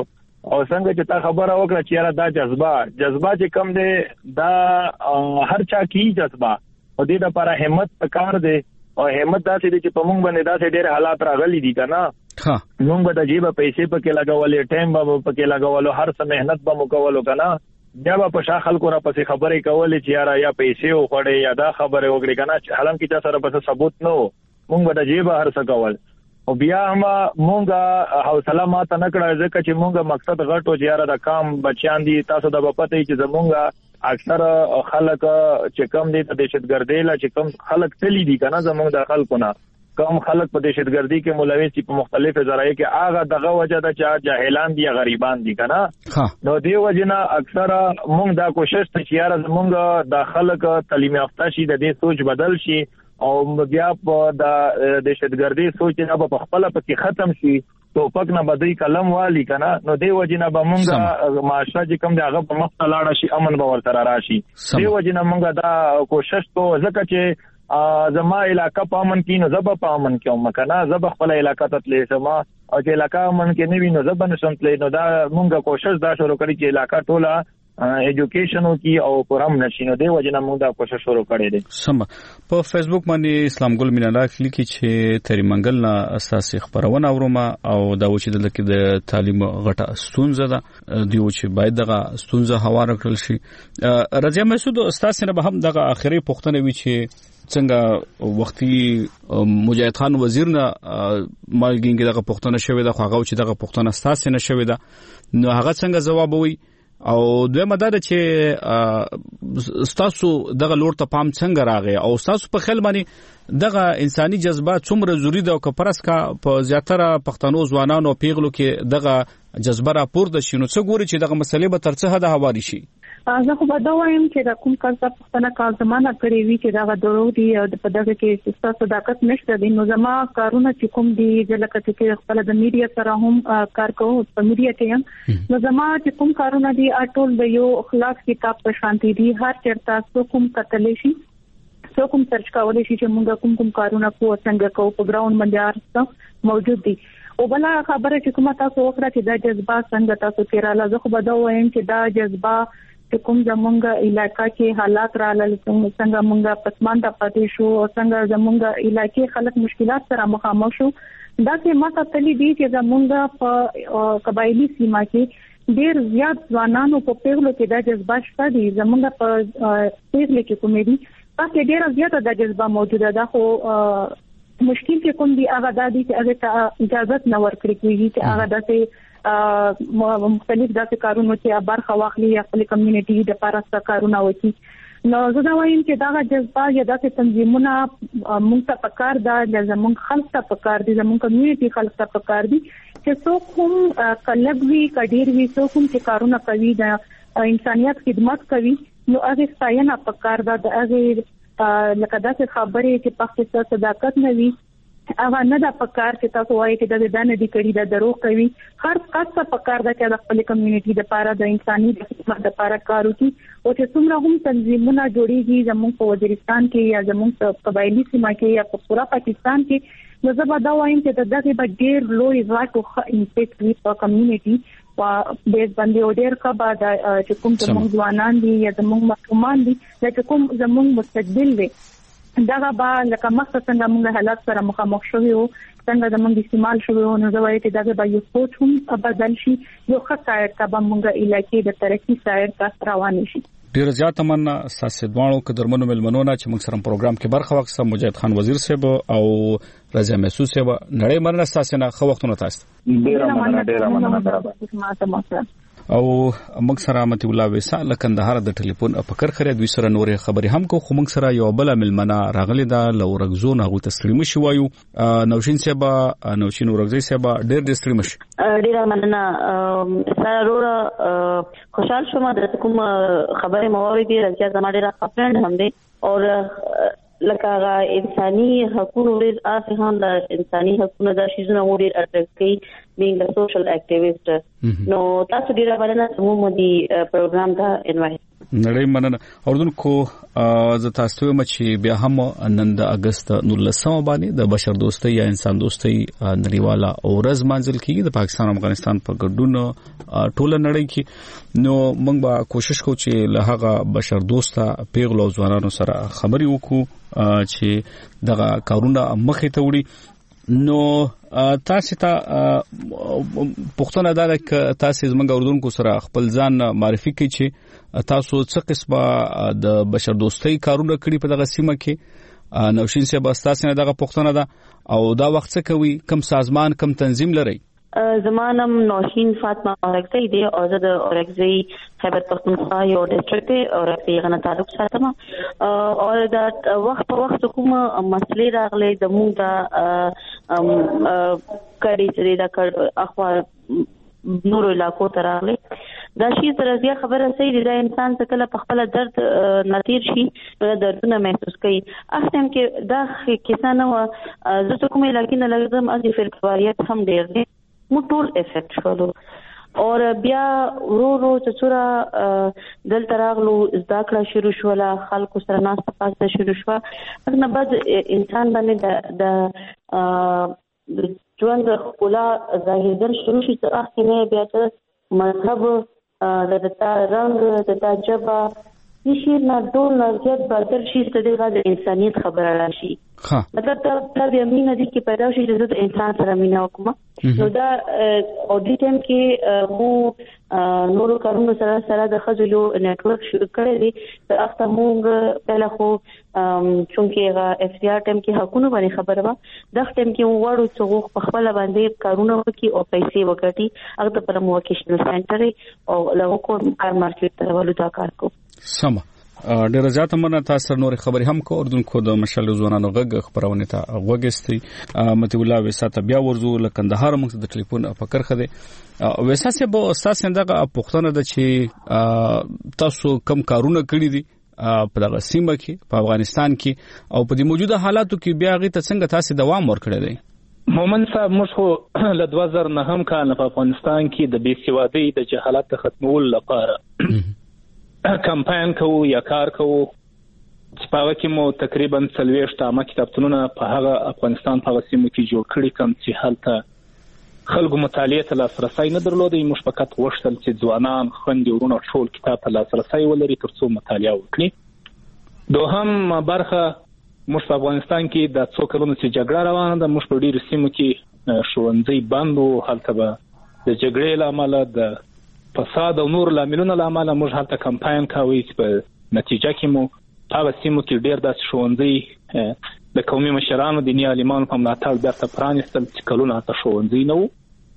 او څنګه چې تا خبره وکړه چې یاره دا جذبه جذبه چې کم دی دا هر چا کی جذبه او دې لپاره همت پکار دی او همت دا چې چې په موږ باندې دا ډېر حالات راغلي دي کنه ها موږ به د جیبه پیسې پکې لګولې ټایم به پکې لګولو هر څه مهنت به مو کولو کنه بیا به په شا خلکو را پسې خبرې کولې چې یاره یا پیسې وخوړې یا دا خبرې وکړې کنه حالم کې چا سره پسې ثبوت نه و موږ به د جیبه هر څه کول او بیا هم مونږه حوصله ماته نه کړه ځکه چې مونږه مقصد غټو چې یاره د کام بچیان دي تاسو د پته چې زمونږه اکثر خلک چې کم دي د دهشتګردۍ لا چې کم خلک تللی دي کنه زمونږ د خلکو نه کم خلک په دهشتګردۍ کې ملوث دي په مختلفو ذرایع کې هغه دغه وجه ده چې جاهلان دي غریبان دي کنه نو دی وجنه اکثر مونږ دا کوشش ته چې یاره زمونږ د خلک تعلیم یافته شي د دې سوچ بدل شي او بیا په د دهشتګردۍ سوچ نه په خپل پکې ختم شي توپک نه بدی کلم والی کنه نو دی وجنه به مونږه معاشره چې کوم دغه په مخ لاړه شي امن به ورته راشي دی وجنه مونږه دا کوشش کو ځکه چې زما علاقہ په امن کې نو زب په امن کې هم کنه زب خپل علاقہ ته تلې سما او چې علاقہ امن کې نه وي نو زب نه سم تلې نو دا مونږه کوشش دا شروع کړی چې علاقہ ټوله ایجوکیشن کی او پرم نشینو دی وجنه موږ دا کوشش شروع کړی دی سم په فیسبوک باندې اسلام ګل مینا لاک لیکي چې تری منګل نه اساسي خبرونه اورومه او دا و چې د د تعلیم غټه ستونزه ده دی و چې باید دغه ستونزه هوار کړل شي رضا مسعود استاد سره به هم دغه اخري پوښتنه وی چې څنګه وختي مجاهد خان وزیر نه مالګینګ دغه پوښتنه شوې ده خو هغه چې دغه پوښتنه ستاسو نه شوې ده نو هغه څنګه جواب وي او دویمه دا چې ستاسو دغه لور ته پام څنګه راغی او ستاسو په خیال باندې دغه انساني جذبات څومره ضروری ده او کپرس کا په زیاتره پښتنو ځوانانو پیغلو کې دغه جذبه راپورته شي نو څه ګوري چې دغه مسلې به تر څه حد هواري شي زه خو به دا وایم چې د کوم کار څخه پښتنه کار زمانہ کړی وی چې دا درو دی او په دغه کې ستاسو صداقت نشته دی نو زما کارونه چې کوم دی ځکه چې خپل د میډیا سره هم کار کوم په میډیا کې هم نو زما چې کوم کارونه دی اټول د یو اخلاق کتاب په شانتي دی هر چرته څو کوم کتلې شي څو کوم سرچ کولای شي چې موږ کوم کوم کارونه کوو څنګه کوو په ګراوند باندې ارڅ موجود دي او بل خبره چې کومه تاسو وکړه چې دا جذبه څنګه تاسو کېراله زه خو به دا وایم چې دا جذبه کوم زمونږ علاقہ کې حالات راغلل څنګه مونږه پسمانده پاتې شو او څنګه زمونږ علاقې خلک مشکلات سره مخامخ شو دا چې ماته تللی دي چې زمونږ په قبایلی سیمه کې ډیر زیات ځوانانو په پیغلو کې د جذبه شته دي زمونږ په پیغلو کې کومېدي پکې ډیر زیات د جذبه موجوده ده خو مشکل کې کوم دي هغه د دې چې هغه اجازه نه ورکړي کیږي چې هغه داسې مختلف داسې کارونه چې برخه واخلي خپل کمیونټي د لپاره کارونه وکړي نو زه دا وایم چې دا جذبه یا داسې تنظیمونه موږ ته پکار ده د زموږ خلک ته پکار دي زموږ کمیونټي خلک ته پکار دي چې څوک هم کلګوي کډیر وي څوک هم چې کارونه کوي د انسانيت خدمت کوي نو هغه ستاینه پکار ده د هغه لکه داسې خبرې چې پخته صداقت نه وي هغه نه د پکار چې تاسو وایي چې د دانه دي کړي د دروغ کوي هر کس په پکار ده چې د خپل کمیونټي د لپاره د انساني د خدمت لپاره کار وکړي او چې څومره هم تنظیمونه جوړیږي زموږ په وزیرستان کې یا زموږ په قبایلی سیمه کې یا په پورا پاکستان کې نو زه به دا وایم چې دغه به ډېر لوی راټو امپیکټ وي په کمیونټي په بیس باندې او ډېر کا بعد چې کوم زموږ ځوانان دي یا زموږ ماشومان دي چې کوم زموږ مستقبل دي دغه با لکه مخته څنګه موږ حالات سره مخامخ شوو څنګه د موږ استعمال شوو نو زه وایم چې دغه به یو سوچ هم بدل شي یو ښه کار کا به موږ علاقې د ترقی سایر ته روان شي ډیر زیات مننه ساسي دوانو قدرمنو ملمنونه چې موږ سره پروګرام کې برخه واخیسته مجاهد خان وزیر صاحب او رضا محسوس صاحب نړۍ مننه ساسي نه خو وختونه تاسو ډیر مننه ډیر مننه او موږ سره متي الله وسا لکندهار د ټلیفون په کر خره دوی سره نورې خبرې هم کو خو موږ سره یو بل ملمنه راغلی دا لورغزو نه غو تسلیم شي وایو نوشین صاحب نوشین ورغزي صاحب ډېر ډېر تسلیم شي ډېر مننه سره ورو خوشحال شوم د کوم خبره موري دي چې زما ډېر خپلند هم دي او لکه انساني حقوق ورز افغان د انساني حقوقو د شیزونه ورې اټکي being a social activist نو تاسو ډیره باندې مو دي پروګرام دا انوایټ نړۍ مننه. اوردونکو زه تاسو ته وایم چې بیا هم نن د اگست نولسمه باندې د بشر دوستۍ یا انسان دوستۍ نړیواله ورځ مانځل کیږي د پاکستان او افغانستان په ګډون ټوله نړۍ کې. نو موږ به کوشش کوو چې له هغه بشر دوسته پیغلو او ځوانانو سره خبرې وکړو چې دغه کارونه مخې ته وړي. نو تاسو ته پښتون اداره ک تاسو زموږ اردوونکو سره خپل ځان معرفي کړئ چې تاسو څه قسمه د بشر دوستۍ کارونه کړی په دغه سیمه کې. نوشین صاحب تاسو نه دغه پښتون ده او دا وخت څه کوي، کوم سازمان کوم تنظیم لري؟ زمانم نوشین فاطمه اورکزی دی او زه د اورکزی خیبر پختونخوا یو ډسټریکټ دی او اورکزی غنه تعلق ساتم. او دا وخت په وخت کوم مسلې راغلي د موږ د کړي چې دا اخوا نور علاقو ته راغلي دا شی سره زیات خبره صحیح دی. دا انسان څه کله په خپل درد نتیر شي نو دردونه محسوس کوي. اخته کې دا کیسه نه و زه کومه علاقې نه لګم از فرقواریت هم ډیر دی مو ټول افیکټ شولو. اور بیا ورو ورو چې څوره دل تراغلو زده کړه شروع شوله، خلکو سره ناسته پاسته شروع شوه. نه بعد انسان باندې د د ژوند ښکلا ظاهرېدل شروع شي چې اخته نه بیا ته مذهب د تا رنګ د تا ژبه شي نه ټول نه زیات بدل شي چې دغه د انسانیت خبره راشي. مطلب دا دا بیا مینه دي کې پیدا شي چې د انسان سره مینه وکړم. نو دا اودیټم کې مو نورو کارونو سره سره د خځو یو نیټورک شروع کړی دی. د اخته موږ پهله خو چونکې هغه اف سی آر ټیم کې حقونه باندې خبره وه، دغه ټیم کې موږ وړو چې غوښ په خپله باندې کارونه وکړي او پیسې وګټي. هغه ته پر موکیشنل سینټر او له هغو کار مارکیټ ته راولو دا کار کوو. سمه ډیره زیاته مننه. تاسو نور خبرې هم کو اردوونکو د مشال ځوانانو غږ خبرونه ته وګستي. متي الله وساته بیا ورزو لکندهار موږ د ټلیفون فکر خده وساسه به استاد څنګه پښتنه د چې تاسو کم کارونه کړی دي په دغه سیمه کې په افغانستان کې او په دې موجوده حالاتو کې بیا غي ته څنګه تاسو دوام ورکړی دی؟ مومن صاحب موږ خو له دوه زره نهم کال په افغانستان کې د بې سوادۍ د جهالت ختمولو لپاره کمپاین کوو یا کار کوو چې په هغه کې مو تقریبا څلوېښت عامه کتابتونونه په هغه افغانستان په هغه سیمو کې جوړ کړي کوم چې هلته خلکو مطالعې ته لاسرسی نه درلودی. موږ فقط غوښتل چې ځوانان خویندې ورونه ټول کتاب ته لاسرسی ولري تر څو مطالعه وکړي. دوهم برخه موږ په افغانستان کې د څو کلونو چې جګړه روانه ده موږ په ډېرو سیمو کې ښوونځي بند وو. هلته به د جګړې له امله د فساد او نور لاملونه له امله موږ هلته کمپاین کوي چې په نتیجه کې مو په هغه سیمو کې ډېر داسې ښوونځي د قومي مشرانو دیني عالمانو په ملاتړ بیرته پرانیستل چې کلونه هلته ښوونځي نه وو.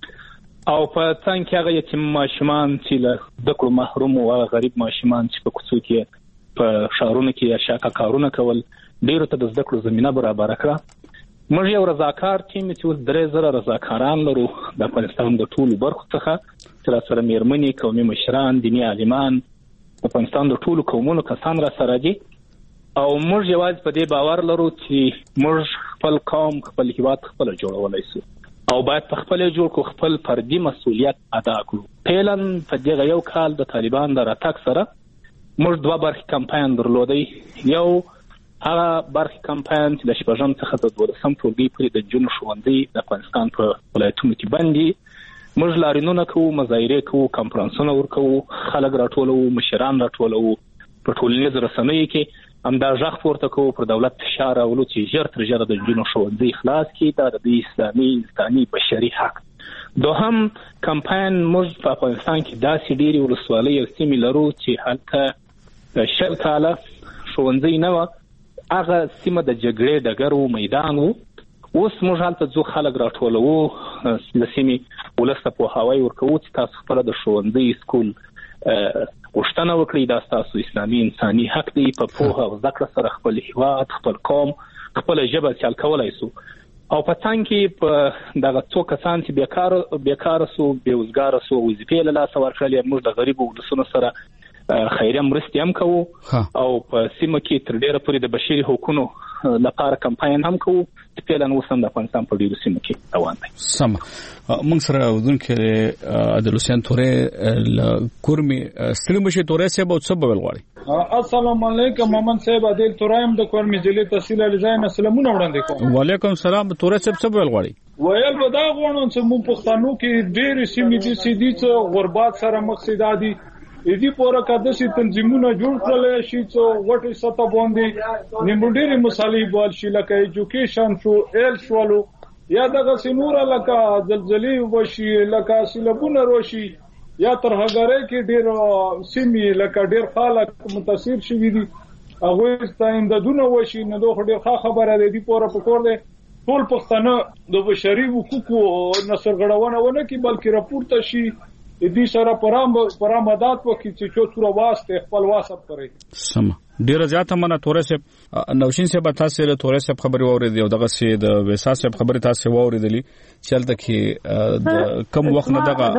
او په څنګ کې هغه یتیم ماشومان چې له زده کړو محروم وو، هغه غریب ماشومان چې په کوڅو کې په ښارونو کې یا شاقه کارونه کول، ډېرو ته د زده کړو زمینه برابره کړه. موږ یو رضاکار ټیم چې اوس درې زره رضاکاران لرو د افغانستان د ټولو برخو څخه چې را سره میرمنې، قومي مشران، دیني عالمان، د افغانستان د ټولو قومونو کسان را سره دي. او موږ یوازې په دې باور لرو چې موږ خپل قوم خپل هیواد خپل جوړولای شو او باید په خپل جوړ کو خپل فردي مسؤلیت ادا کړو. فعلا په دغه یو کال د طالبان د راتګ سره موږ دوه برخې کمپاین درلودی. یو هغه برخې کمپاین چې د شپږم څخه د دولسم ټولګي پورې د نجونو ښوونځي د افغانستان په ولایتونو کې بند دي. موږ لاریونونه کوو، مظاهرې کوو، کنفرانسونه ورکوو، خلک راټولوو، مشران راټولوو، په ټولنیزو رسنیو کې همدا غږ پورته کوو، پر دولت فشار راولو چې ژر تر ژره د نجونو ښوونځي خلاص کړي. دا د اسلامي انساني بشري حق. دوهم کمپاین موږ په افغانستان کې داسې ډېرې ولسوالۍ او سیمې لرو چې هلته شل کاله ښوونځي نه وه. هغه سیمه د جګړې ډګر و، میدان و. اوس موږ هلته ځو، خلک راټولوو، د سیمې ولس ته پوهاوی ورکوو چې تاسو خپله د ښوونځي سکول غوښتنه وکړئ. دا ستاسو اسلامي انساني حق دی. په پوهه او زده کړه سره خپل هیواد، خپل قوم، خپله ژبه چل کولی شو. او په څنګ کې په دغه څو کسان چې بیکاره بیکاره سو، بېوزګاره سو، وظیفې له لاسه ورکړلې، موږ د غریبو ولسونو سره خیریه مرستې هم کوو او په سیمه کې تر ډیره پورې د بشري حقوقو لپاره کمپاین هم کوو فعلا وسم د افغانستان په ډیرو سیمو کې روان دی. سم موږ سره ودونکو د لوسیان تورې کورمي ستړي مشه تورې سه به څه بول غواړي. السلام علیکم محمد صاحب عادل تورایم د کورمي ضلع تحصیل الزاین سلامونه وړاندې کوم. وعلیکم السلام تورې سه څه بول غواړي. ویل به دا غواړم چې موږ پښتنو کې ډېر سیمې دي چې د غربت سره مقصد دي دې پوره کده تنظیمونه جوړ کړل شي چې وټي سطح باندې نیمډيري مصالحې بول شي لکه ایجوکیشن شو ایل شولو یا دغه سنور لکه زلزلې وشي لکه سیلابونه وشي یا ترهګرۍ کې ډېر سیمې لکه ډېر خلک متاثر شوي دي هغه ستاندونه وشي نو دوه ډېر خبره ده دي پوره پکور ده ټول پښتانه د بشري حقوقو نسرغړونه ونه کی بلکې راپورته شي دې سره پرام پرامدات وکړي چې څو څوره واسطه خپل واسط کوي. سم ډیر زیاته منه تورې سه نوشین سه تاسو له تورې سه خبري واورېدې او دغه سه د وساس سه خبري تاسو واورېدلې چلته کې د کم وخت نه دغه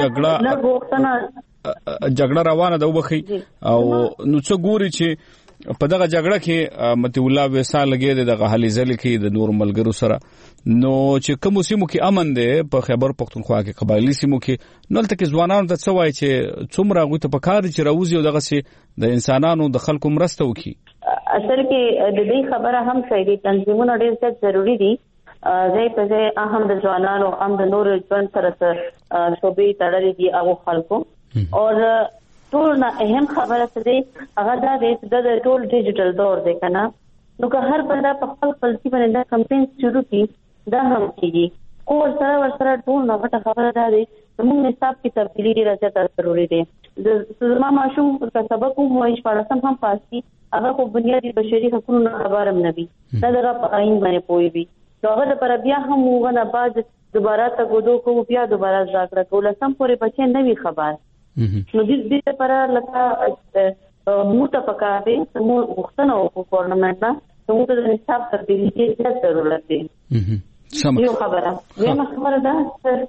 جګړه جګړه روانه ده وبخي او نو څو ګوري چې په دغه جګړه کې متي الله وسا لګي د غالي ځل کې د نور ملګرو سره نو چې کوم سیمو کې امن ده په خیبر پختونخوا کې قبایلی سیمو کې نو تل کې ځوانانو ته څه وایي چې څومره غوي ته پکار چې راوځي او دغه سي د انسانانو د خلکو مرسته وکړي. اصل کې د دې خبره هم صحیح دي تنظیمونه ډېر څه ضروری دي ځای په ځای اهم د ځوانانو ام د نور ژوند سره شوبې تړلې دي هغه خلکو او ټول نه اهم خبره څه دی هغه دا دی چې د ټول ډیجیټل دور دی کنه نو که هر بنده په خپل پلسي باندې دا کمپاین شروع کړي دا هم کیږي او سره ورسره ټول نه غټه خبره ده دی موږ حساب کې تبدیلی راځي ضروري دی د زما ماشوم په سبق مو هیڅ پارسم هم پاسي هغه په بنیادی بشري حقوقو خبرم نه وي دا دغه په عین باندې پوي وي نو هغه پر بیا هم وغنه بعد دوباره تا غوډو کو بیا دوباره ځاګړه کول سم پورې بچي نه وي خبر نو دې دې لپاره لکه موته پکاره مو وختنه او ګورنمنت ته موږ د حساب تبدیلی کې ضرورت دی. سم یو خبره یو خبره ده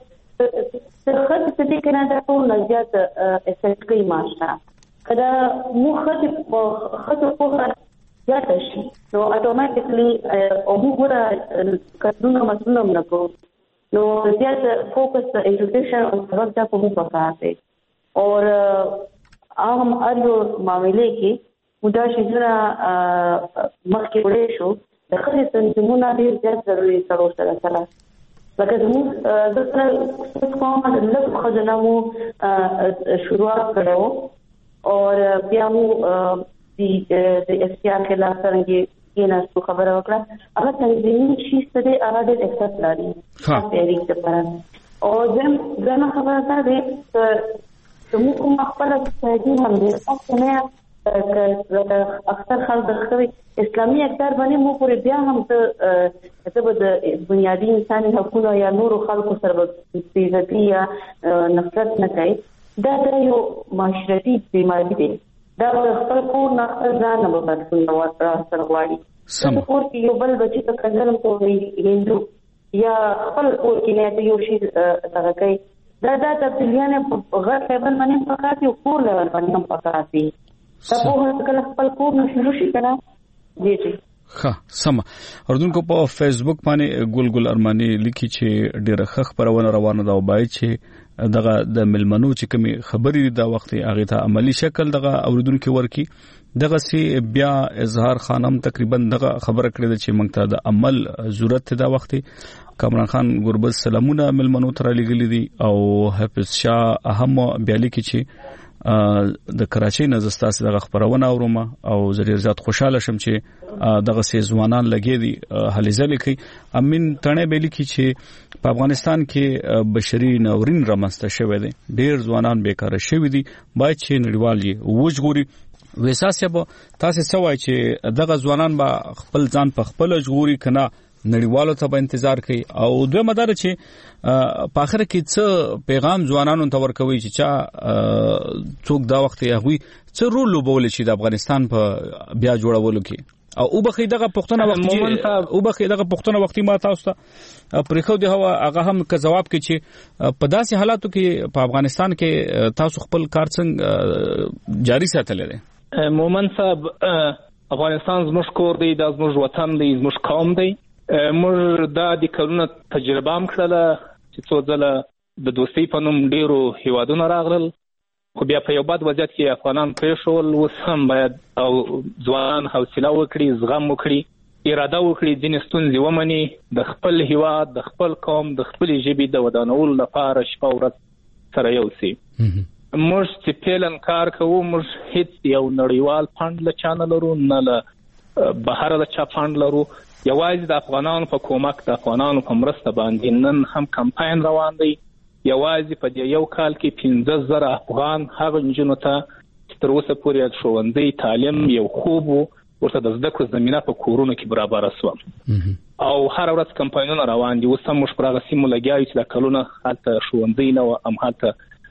تر خاطر دې کنه دا ټول نزيات اساسي ماشا کدا مو خاطر خاطر په یا تشي نو اتوماتیکلی او موږ کډونه مسلم نه کو نو زیات فوکس ایجوکیشن او سبق دا په موږ پکاره और عام ارو معاملې کې مدا شجره مخکې وړې شو د خلک تنظیمونه ډېر زیات ضروري سره سره سره لکه زموږ د څه کومه د لږ خزانو شروعات کړو او بیا مو د اختیار خلاف څنګه کې نه خبره وکړه هغه تنظیمي شي ستې هغه د اکسس لري ها تحریک لپاره او زم زما خبره ده زموږ کوم خپل سعودي هم دي تاسو نه اکثر خلک د اسلامي اکثر باندې مو پورې بیا هم ته ته د بنیادی انساني حقوقو یا نور خلکو سره عزتي یا نفرت نه کوي دا د یو معاشرتي بیماری دی دا خپل کور نه خپل ځان نه بدلون سره غواړي سم کور کې یو بل بچی ته کنځل کوي هندو یا خپل کور کې نه یو شي هغه کوي دا دا تبدیلیانه په غیر لیول باندې پکاتي او کور لیول باندې هم پکاتي دا په هغه کله خپل کور نه شروع شي کنه جی جی ښه سم اردوونکو په فیسبوک باندې ګل ګل ارمانی لیکي چې ډیره ښه خبرونه روانه ده او بای چې دغه د ملمنو چې کومي خبرې دا وخت هغه ته عملی شکل دغه اوریدونکو ورکی دغه سی بیا اظهار خانم تقریبا دغه خبره کړې چې موږ ته د عمل ضرورت ده وخت کامران خان ګوربز سلامونه ملمنو تر لګلې دي او حافظ شاه اهم بیالي کې چې د کراچۍ نه زستاسي دغه خبرونه اورم او زه ډیر زیات خوشاله شم چې دغه سي ځوانان لګي دي هليزه لیکي امین تنه بیلی کې چې په افغانستان کې بشري ناورین رامنځته شوی دی ډیر ځوانان بیکاره شوی دي باید چې نړیوال یې وژغوري وساسه به تاسو سوای چې دغه ځوانان به خپل ځان په خپل ژغوري کنه نړیوالو ته به انتظار کوي او دوی مدار چې په اخر کې څه پیغام ځوانانو ته ورکوي چې چا څوک دا وخت یې هغوی څه رول لوبول شي د افغانستان په بیا جوړولو کې او او بخې دغه پښتنه وخت او بخې دغه پښتنه وختي ما تاسو ته پرخو دی هوا هغه هم که جواب کې چې په داسې حالاتو کې په افغانستان کې تاسو خپل کار څنګه جاری ساتلی دی. مومن صاحب افغانستان زموږ کور دی دا زموږ وطن دی زموږ قوم دی موږ دا د کلونو تجربه هم کړله چې څو ځله د دوستۍ په نوم ډیرو هیوادونه راغلل، خو بیا په یو بد وضعیت کې افغانان پرېښول. اوس هم باید او ځوانان حوصله وکړي، زغم وکړي، اراده وکړي، ځینې ستونزې ومني، د خپل هیواد، د خپل قوم، د خپلې ژبې د ودانولو لپاره شپه ورځ سره یو سي. موږ چې پیلن کار کوو، موږ هیڅ یو نړیوال فنډ له چا نه لرو، نه له بهر له چا فنډ لرو. یوازې د افغانانو په کومک، د افغانانو په مرسته باندې نن هم کمپاین روان دی. یوازې په دې یو کال کې پنځه زره افغان هغه نجونو ته چې تر اوسه پورې ښوونځی، تعلیم یو خوب و، ورته د زده کړو زمینه په کورونو کې برابره شوه. او هر ورځ کمپاینونه روان دي. اوس هم موږ پر هغه سیمو لګیا یو چې د کلونه هلته ښوونځی نه و، هم هلته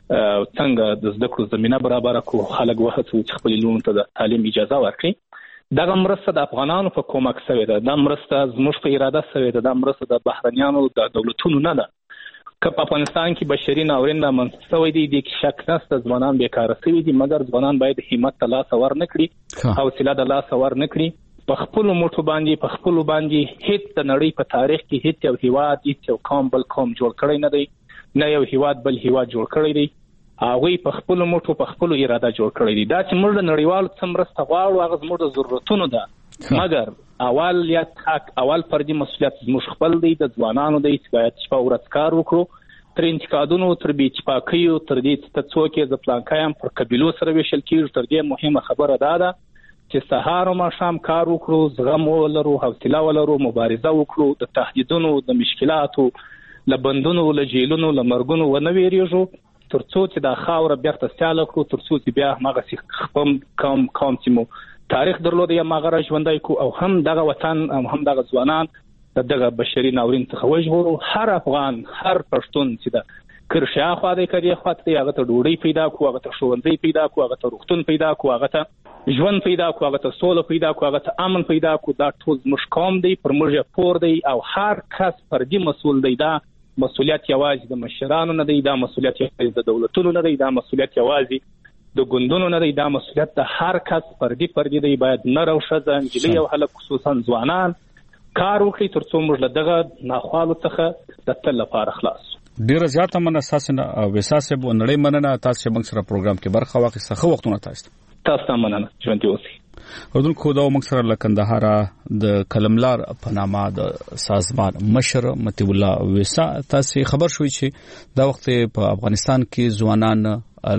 څنګه د زده کړو زمینه برابره کړو، خلک وهڅوو چې خپلې لوڼو ته د تعلیم اجازه ورکړي. دغه مرسته د افغانانو په کومک شوې ده، دا مرسته زموږ په اراده شوې ده، دا مرسته د بهرنیانو د دولتونو نه ده. که په افغانستان کې بشري ناورین رامنځته شوی دی، د کې شک نشته ځوانان بیکاره شوي دي، مګر ځوانان باید همت ته لاس ور نه کړي، حوصله د لاس ور نه کړي. په خپلو موټو باندې، په خپلو باندې هیڅ د نړۍ په تاریخ کې هیڅ یو هیواد، هیڅ یو قوم بل قوم جوړ کړی نه دی، نه یو هیواد بل هیواد جوړ کړی دی. هغوی په خپلو موټو، په خپلو اراده جوړ کړی دی. دا چې موږ د نړیوالو څه مرسته غواړو، هغه زموږ د ضرورتونو ده، مګر اول یا حق اول فردي مسؤلیت زموږ خپل دی، د ځوانانو دی چې باید شپه ورځ کار وکړو. تر انتقادونو، تر بې اتفاقیو، تر دې چې ته څوک یې زه پلانکی یم، پر قبیلو سره ویشل کېږو، تر دې مهمه خبره دا ده چې سهار او ماښام کار وکړو، زغم ولرو، حوصله ولرو، مبارزه وکړو، د تهدیدونو، د مشکلاتو، له بندونو، له جیلونو، له مرګونو ونه ویریږو، تر څو چې دا خاوره بیرته سیاله کړو، تر څو چې بیا هماغسې خپل قوم قوم چې مو تاریخ درلوده هماغه را ژوندی کړو، او هم دغه وطن او هم دغه ځوانان دغه بشري ناورین څخه وژغورو. هر افغان، هر پښتون چې د کرشا خوا دی، کړي خوا ته هغه ته ډوډۍ پیدا کړو، هغه ته ښوونځی پیدا کړو، هغه ته روغتون پیدا کړو، هغه ته ژوند پیدا کړو، هغه ته سوله پیدا کړو، هغه ته امن پیدا کړو. دا ټول زموږ قوم دی، پر موږ یې پور دی، او هر کس فردي مسؤل دی. دا مسؤلیت یوازې د مشرانو نه دی، دا مسؤلیت یوازې د دولتونو نه دی، دا مسؤلیت یوازې د ګوندونو نه دی، دا مسؤلیت د هر کس فردي فردي دی. باید نر او ښځه، نجلۍ او هلک، خصوصا ځوانان کار وکړي تر څو موږ له دغه ناخوالو څخه د تل لپاره خلاص شو. ډیره زیاته مننه تاسو نه وساسه بو نړۍ مننه تاسو چې موږ سره پروګرام کې برخه واخیسته. خو وختونه تاسو تاسو ته مننه. ژوند دې اوسئ. اردن خو دا موږ سره له کندهار د کلملار په نامه د سازمان مشر متي الله وسا تاسو خبر شوي چې دا وخت په افغانستان کې ځوانان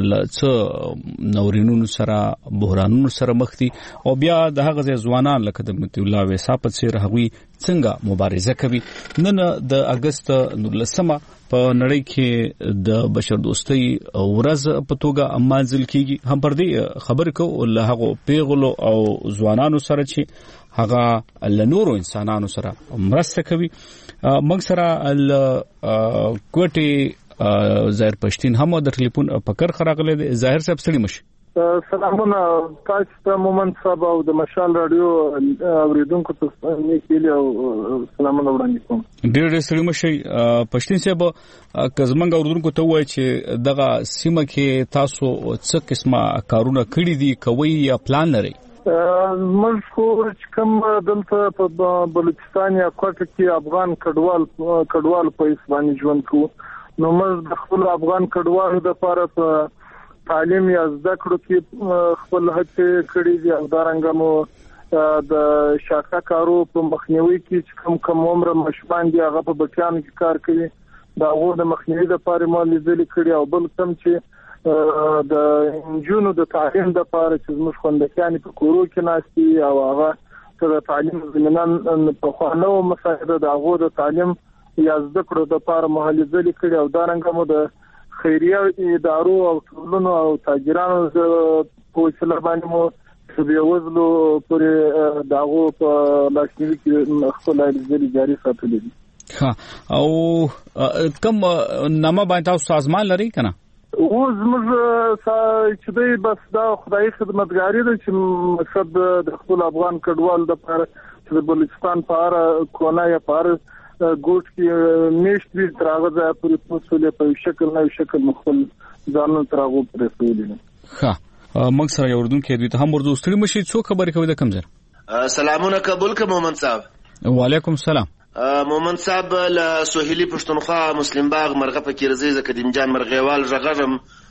څه نورینونو سره بحرانونو سره مخ دي، او بیا د هغه ځوانان لکه د متي الله وسا په څیر هغوی څنګه مبارزه کوي. نن د اگست نولسمه په نړۍ کې د بشر دوستۍ ورځ په توګه مانځل کیږي. هم پر دې خبر کو له هغه پیغلو او ځوانانو سره چې هغه له نورو انسانانو سره مرسته کوي. موږ سره ل کوټي ظاهر پښتين هم د ټلیفون په کار خراغله دي. ظاهر صاحب ستړي مشي. سلامونه تاسو ته مومن صاحب او د مشال رادیو اوریدونکو ته نیکیلی او سلامونه وړاندې کوم. ډېر ډېر ستړي مشي. پښتين صاحب کزمنګ اوریدونکو ته وایي چې دغه سیمه کې تاسو څه قسمه کارونه کړی دي، کوي یا پلان لري؟ موږ خو کوم دلته په بلوچستان یا کوټه کې افغان کډوال کډوال په اسباني ژوند کوو. نو موږ د خپل افغان کډوالو لپاره په تعلیم یا زده کړو کې خپل هڅې کړې دي، او دا رنګه مو د شاکه کارو په مخنیوي کې چې کوم کوم عمر مشبان دي هغه په بچیانو کې کار کوي، دا هغو د مخنیوي لپاره مو لیدلې کړي. او بل کوم چې د نجونو د تعلیم لپاره چې زموږ خوندکیانې په کورو کې ناستي، او هغه د تعلیم زمینان په خوانو مسایل د هغو د تعلیم یا زده کړو د لپاره مو لیدلې کړي. او دا رنګه مو د خیریه ادارو او ټولنو او تاجرانو په وسیله باندې مو چې د وزلو پورې داغو په لاشنوي کې خپل اړیکې جاري ساتلې دي. ها او کوم نامه باندې تاسو سازمان لري کنه؟ او زموږ چې دی بس دا خدای خدمتګاری ده چې مقصد د خپل افغان کډوال د لپاره چې د بلوچستان په اړه کونه یا په اړه ګوټ کې میشت وی تراغه ځای پورې پوسولې په شکل نه شکل مخل ځانو تراغو پرې سولې. ها موږ سره یو اردن کې دوی ته هم ورته ستړي مشي. څو خبرې کوي د کم زر؟ سلامونه قبول ک مومن صاحب. وعلیکم السلام. مومن صاحب له سهیلی پښتونخوا مسلم باغ مرغه پکې رضی ز قدیم جان مرغیوال ژغړم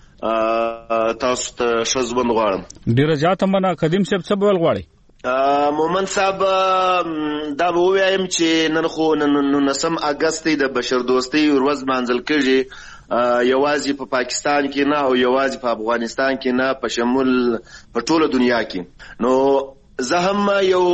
تاسو ته شزبند غواړم. ډیر زیات مننه قدیم صاحب څه بول غواړي؟ مومن صاحب دا به وایم چې نن خو نولسم اگست د بشر دوستۍ ورځ مانځل کېږي، یوازې په پاکستان کې نه او یوازې په افغانستان کې نه، په شمول په ټوله دنیا کې. نو زه هم یو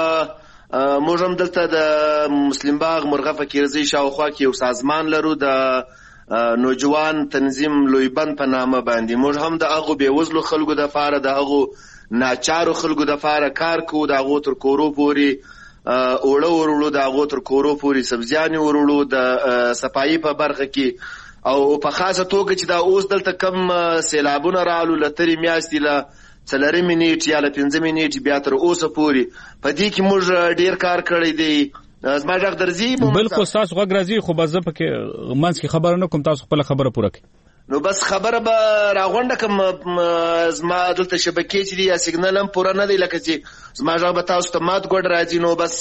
موږ هم دلته د مسلم باغ مرغه فکرزی شاوخوا کې یو سازمان لرو د نوجوان تنظیم لویبند په نامه باندې. موږ هم د هغو بېوزلو خلکو دپاره، د هغو ناچارو خلکو دپاره کار کوو، د هغو تر کورو پورې اوړه وروړو، د هغو تر کورو پورې سبزیانې وروړو، د صفایي په برخه کې، او په خاصه توګه چې دا اوس دلته کم سیلابونه رالو له ترې میاشتې له څلورمې نیټې یا له پنځمې نیټې بیا تر اوسه پورې په دې کې موږ ډېر کار کړی دی. زما غږ درځي؟ بلکل ستاسو غږ راځي، خو بس زه پکې منځ کې خبره نه کوم، تاسو خپله خبره پوره کړئ. نو بس خبره به راغونډه کړم. زما دلته شبکې چې دي یا سیګنل هم پوره نه دی، لکه چې زما غږ به تاسو ته مات ګوډ راځي. نو بس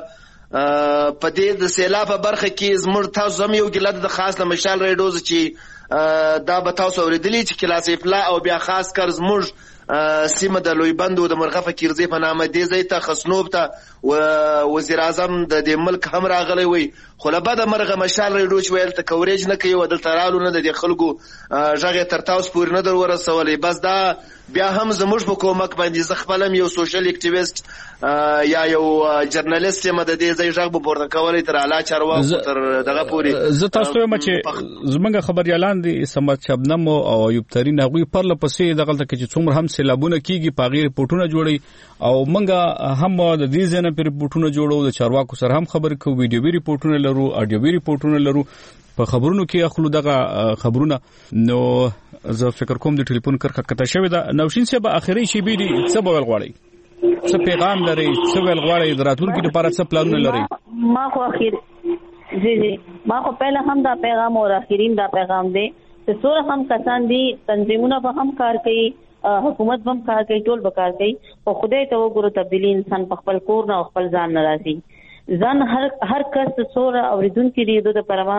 په دې د سیلاب په برخه کې زموږ تاسو هم یو ګیله د خاص له مشال ریډوز چې دا به تاسو اورېدلي چې کلاس افلا او بیا خاص کر زموږ سیمه د لویبند او د مرغه فکرزی په نامه دې ځای ته خسنوب ته وزیر اعظم د دې ملک هم راغلی وي، خو له بده مرغه مشال ریډو چې ویل ته کوریج نه کوي او دلته رالو نه د دې خلکو غږ یې تر تاسو پورې نه در ورسولی. بس دا بیا هم زموږ په کومک باندې زه خپل هم یو سوشل اکټیویسټ یا یو جرنالیست یم، د دې ځای غږ به پورته کولی تر اعلی چارواکو تر دغه پورې. زه تاسو ته وایم چې زموږ خبریالان دي سمت شبنم او ایوب ترین هغوی پرله پسې دغلته کې چې څومره هم سیلابونه کیږي په هغې رپورټونه جوړوي او موږ هم د دې ځای نه پرې رپورټونه جوړو، د چارواکو سره هم خبرې کوو، ویډیوي رپورټونه لرو، اډیوي رپورټونه لرو، په خبرونو کې اخلو دغه خبرونه. نو زه فکر کوم د ټلیفون کرښه کته شوې ده. نوشین صاحب اخري شیبې دي، څه به ویل غواړئ؟ څه پیغام لرئ؟ څه ویل غواړئ؟ د راتلونکي لپاره څه پلانونه لرئ؟ ما خو اخر جی جی ما خو پهله هم دا پیغام او اخرین دا پیغام دی چې څوره هم کسان دي تنظیمونه به هم کار کوي، حکومت هم کار کوي، ټول به کار کوي، او خدای ته وګورو تبدیلی انسان په خپل کور نه او خپل ځان نه راځي. ځان هر هر کس څوره اوریدونکي دی د پرما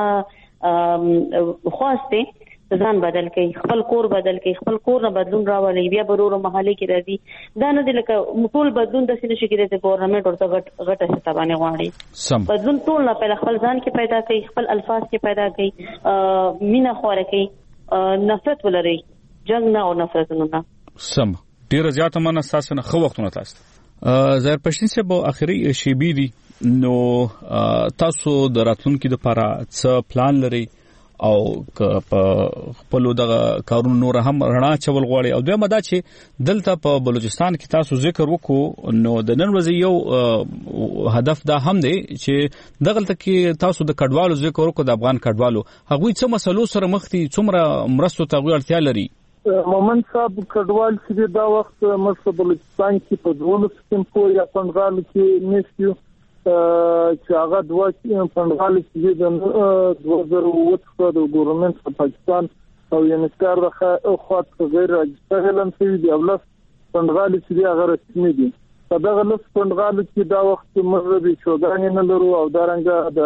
خواسته ځان بدل کوي، خپل کور بدل کوي، خپل کور نه بدلون راولي، بیا برورو محلي کې راځي. دا نه دی لکه ټول بدلون د سینې شي کې د ګورنمنت ورته غټ غټه څه باندې غواړي. بدلون ټول نه په خپل ځان کې پیدا کوي، خپل الفاظ کې پیدا کوي، مینا خوره کوي، نفرت ولري، جنگ نه او نفرتونه نه. سم ډیر زیات مننه تاسو نه، خو وختونه تاسو زهر پښتین صاحب اخري شیبې دي. نو تاسو د راتلونکي لپاره څه پلان لرئ او په خپل دغه کارونو نور هم رڼا چول غواړي؟ او دویمه دا چې دلته په بلوچستان کې تاسو ذکر وکړو، نو د نن ورځې یو هدف دا هم دی چې دغلته کې تاسو د کډوالو ذکر وکړو، د افغان کډوالو هغوی څه مسلو سره مخ دي، څومره مرستو ته هغوی اړتیا لري؟ مومن صاحب کډوال چې دا وخت موږ بلوچستان کې په دولس سیم پورې یا پنځغال کې نشو چې هغه دوه پنځغال چې د دوه زره اووه څخه د ګورنمنت په پاکستان او یونیسکار د خواط غیر راجستر اعلان شوی دی، او لس پنځغال چې هغه رسمي دي. په دغه لس پنځغال کې دا وخت موږ د شوګانې نه لرو او دا رنګه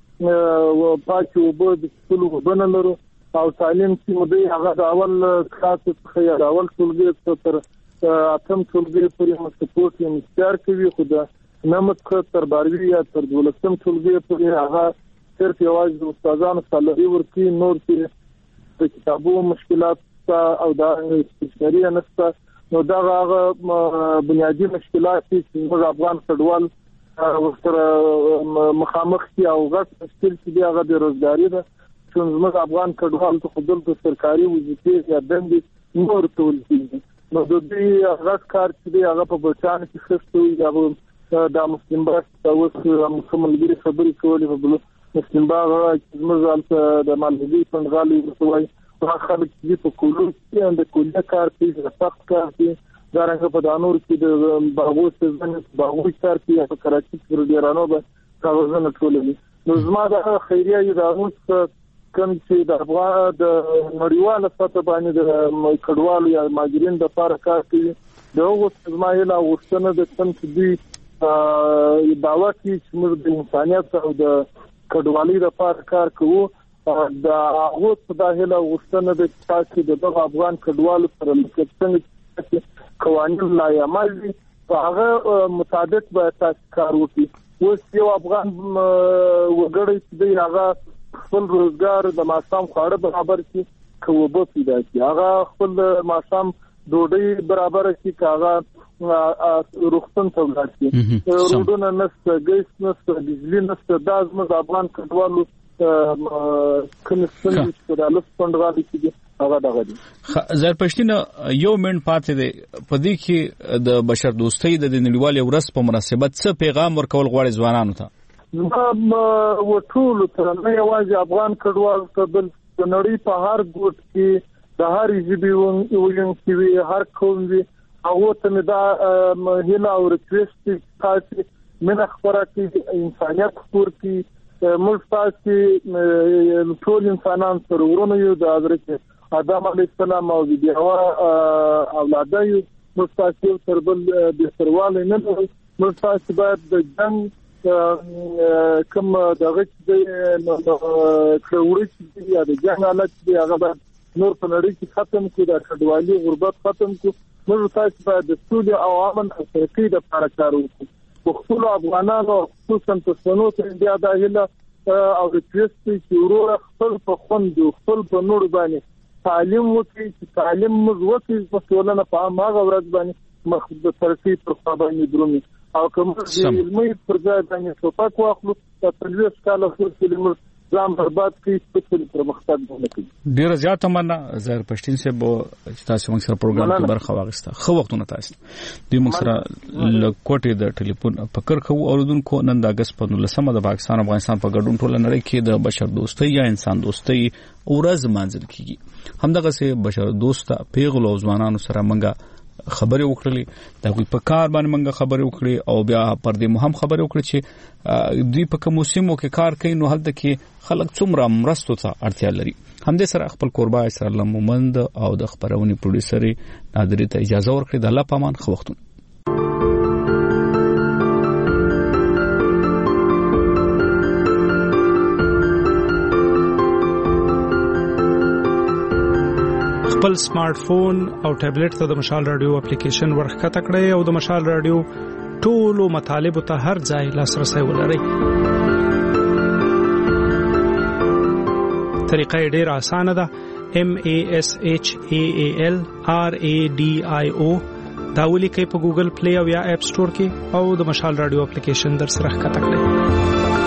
د پاکي اوبه د څلو اوبه نه لرو، او تعلیم چې مودي هغه د اول کلاس څخه یا د اول ټولګي تر اتم ټولګي پورې مسپورټ یې مستر کوي، خو د نمت تر باروي یا تر دولسم ټولګي پورې هغه صرف یوازې د استادانو سالري ورکړي، نور چې د کتابو مشکلات او دا استشاري نشته. نو دا هغه بنیادی مشکلات چې موږ افغان کډوال ورسره مخامخ دي او غټ مشکل چې هغه د روزګاری ده، چې موږ افغان کډوال ته خپل د سرکاري وظیفې یا دندې نور ټول دي. نو د دې غټ کار چې هغه په بچان کې خستوي، هغه دا مسلم باغ ته اوس ملګري خبرې کولې په مسلم باغ چې موږ د مالګي پنځغالي ورسوي، هغه خلک چې په کولو کې د کولیا کار کوي، د سخت کار کوي، دا رنګه په دانور کې د باغو سیزن باغو کار کوي، په کراچي کې ډیرانو به کاغذونه ټولوي. نو زما د خیریه ادارو کوم چې د افغان د نړیواله سطح باندې د کډوالو یا ماجرین د لپاره کار کوي، دغه زما یې لا وښتنه د کوم چې دوی دعوه کوي چې موږ د انسانیت او د کډوالۍ لپاره کار کوو. دا هغه په داخله وستنه د تاسو د دغه افغان کډوالو سره څنګه قوانين لا عمل دي هغه مطابق به تاسو کار وکړي. اوس یو افغان وګړی چې هغه خپل روزګار د ماشام خواړه برابر کړي، کوبه پیدا کړي، هغه خپل ماشام ډوډۍ برابر کړي، هغه روغتون ته ولاړ شي، روډونه نشته، ګیس نشته، بجلی نشته. دا زموږ افغان کډوالو کوم څه چې د لوس پندوالي کې هغه دغه دي. زر پښتنه یو منټ پاتې دی په دې کې د بشر دوستۍ د نړیوالې ورځ په مناسبت څه پیغام ورکول غواړي ځوانانو ته؟ ما وټول تر نه یوازې افغان کډوال ته بل د نړۍ په هر ګوټ کې د هر ژبې ویون کې هر قوم وي هغه ته دا هیله او ریکوست تاسو من خبره کې انسانيت خور کې موږ تاسو ټول انسانان سره ورونه یو د حضرت آدم علیه السلام او د هوا اولادای موږ تاسو سره بل د سرواله نه موږ تاسو باید د جنگ کوم دغه د کړوړې چې یا د جنگ حالت دی هغه نور په نړۍ کې ختم کړو، د کډوالۍ غربت ختم کړو. موږ تاسو باید د سولې او امن او ترقۍ لپاره کار وکړو. خپل افغانانو خصوصا پښتنو ته بیا د هیله او ریکوست چې ورور خپل په خوند خپل په نور باندې تعلیم وکړي، چې تعلیم موږ وکړي په ټولنه په هغه ورځ باندې مخ د ترقۍ پر باندې درومي او کوم چې علمي پر ځای باندې ټوپک واخلو د تلويث کاله خپل موږ ځان برباد کړي په پرمختګ باندې. ډیر زیات مننه زهر پښتین صاحب چې تاسو موږ سره پروګرام کې برخه واغسته. خو وختونه تاسو د موږ سره لکوټې د ټلیفون فکر کوو اوردونکو نن د اگست په نولسمه د پاکستان افغانستان په ګډون ټول نړۍ کې د بشر دوستۍ یا انسان دوستۍ ورځ مانځل کیږي. همدغه سه بشر دوسته پیغلو ځوانانو سره منګه خبرې وکړلې، دا کوئی په کار باندې منګه خبرې وکړې او بیا پر دې مهم خبرې وکړې چې دوی په کوم موسمو کې کار کوي، نو هلته کې خلک څومره مرستو ته اړتیا لري. همدې سره خپل قربا اسرار مومند او د خبرونې پروډوسر نادری ته اجازه ورکړي. د الله پامان خو وختونه خپل سمارټ فون او ټابلیټ ته د مشال رادیو اپلیکیشن ورخکته کړئ او د مشال رادیو ټولو مطالب ته هر ځای لاسرسي ولرئ. طریقه ډیره اسانه ده. M A S H A A L R A D I O دا ولیکئ په ګوګل پلی او یا اپ سٹور کې او د مشال رادیو اپلیکیشن در سره ښکته کړئ.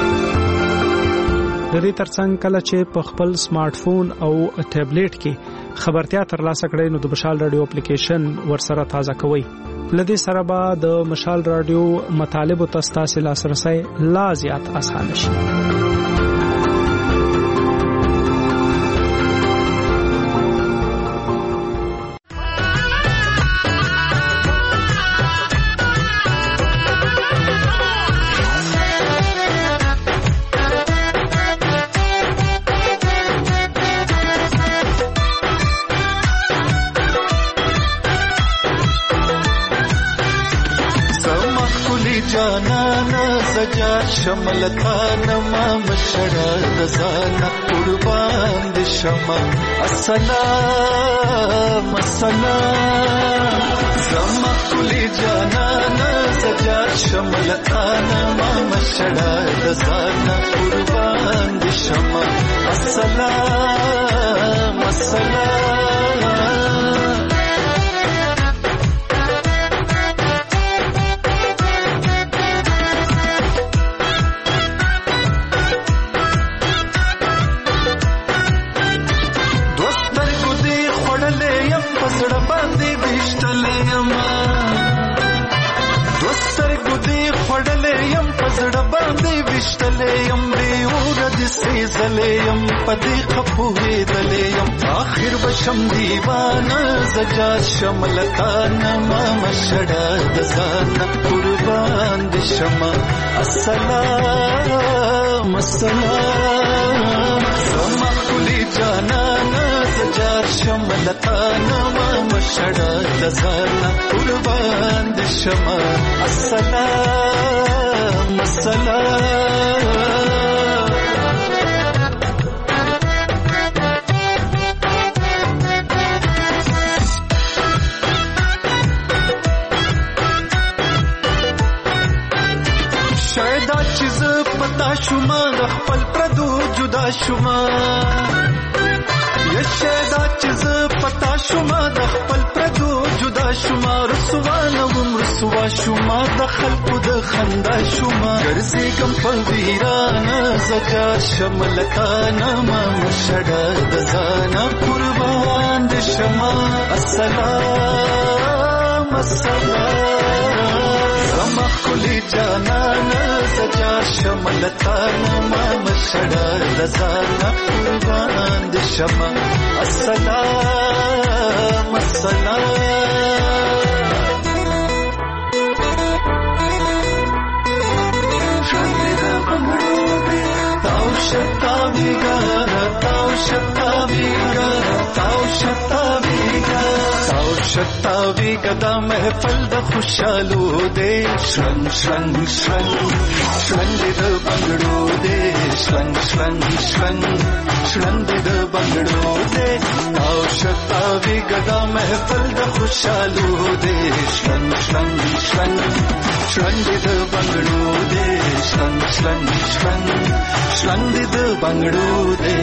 د دې ترڅنګ کله چې په خپل سمارټ فون او ټابلیټ کې خبرتیا ترلاسه کړئ نو د مشال رادیو اپلیکیشن ورسره تازه کوئ. لدې سره به د مشال رادیو مطالب او تاسو لاسرسي لا زیات آسان شي. شملتان ما مشړه د ځان قربان دي شمع السلام السلام زما کلی جانان سجا شملتان ما مشړه د ځان قربان دي شمع السلام السلام یم دی ورځ سېزلې يم پدې خپوې دلې يم اخر بشم دیوانه زجا شملتان ما مشړه د ځان قربان دي شمع السلام السلام زما کلی جانان زجار شملتانا ما مشړه لزانا قربان د شمع السلام السلام پتا شوما د خپل پردو جدا شوما یشدا چیز پتا شوما د خپل پردو جدا شوما رسوا نوم رسوا شوما د خلقو د خندا شوما ګرځي کم په ویران زجار شملتانا ما مشړه د زانا قربان د شمع السلام السلام زما کلی جانانا زجار شملتانا ما مشړه د زانا قربان د شمع السلام السلام تاو شتا ویګا تاو شتا ویګا تاو شتا ویګا تاو شتا ویګا د محفل د خوشالو دې شرنګ شرنګ شرنګ شرنګ د بنگړو دې شرنګ شرنګ شرنګ شرنګ د بنگړو دې تاو شتا ویګا د محفل د خوشالو دې شرنګ شرنګ شرنګ شرنګ د بنگړو دې شرنګ شرنګ شرنګ شرنګ د بنگړو دې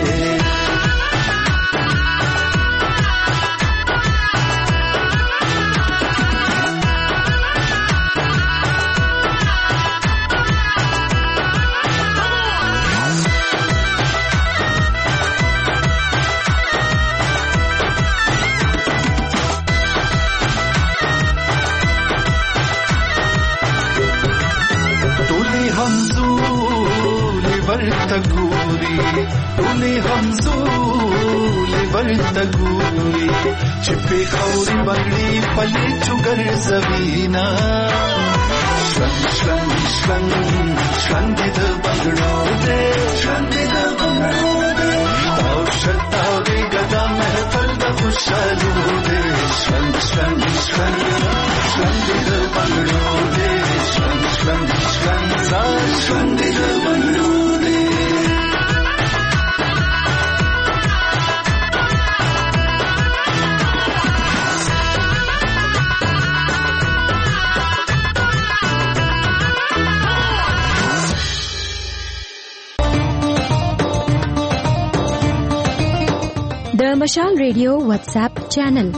ورتګوري ټولې همزولې ورتګوري چې په خوري باندې پلي چوغر زوینا شرنګ شرنګ شرنګ شرنګ د بنگړو دې شرنګ د بنگړو دې تاو شتا دې ګدا محفل د خوشالو دې شرنګ شرنګ شرنګ شرنګ د بنگړو دې شرنګ شرنګ شرنګ شرنګ د بنگړو د مشال ریډیو واتس اپ چینل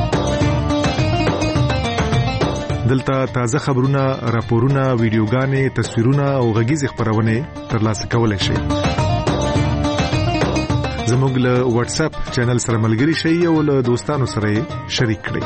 دلته تازه خبرونه، راپورونه، ویډیوګانې، تصویرونه او غږیز خبرونه ترلاسه کولای شئ. زموږ له واتس اپ چینل سره ملګري شئ او له دوستانو سره شریک کړئ.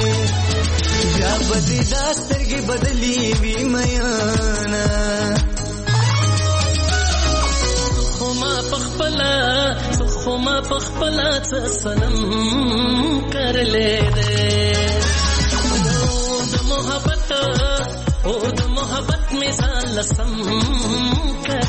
بدلی داسترګي بدلی وی میانا پخپلا خو ما پخپلا سنم کرلې دې د محبت او د محبت مثال سم کر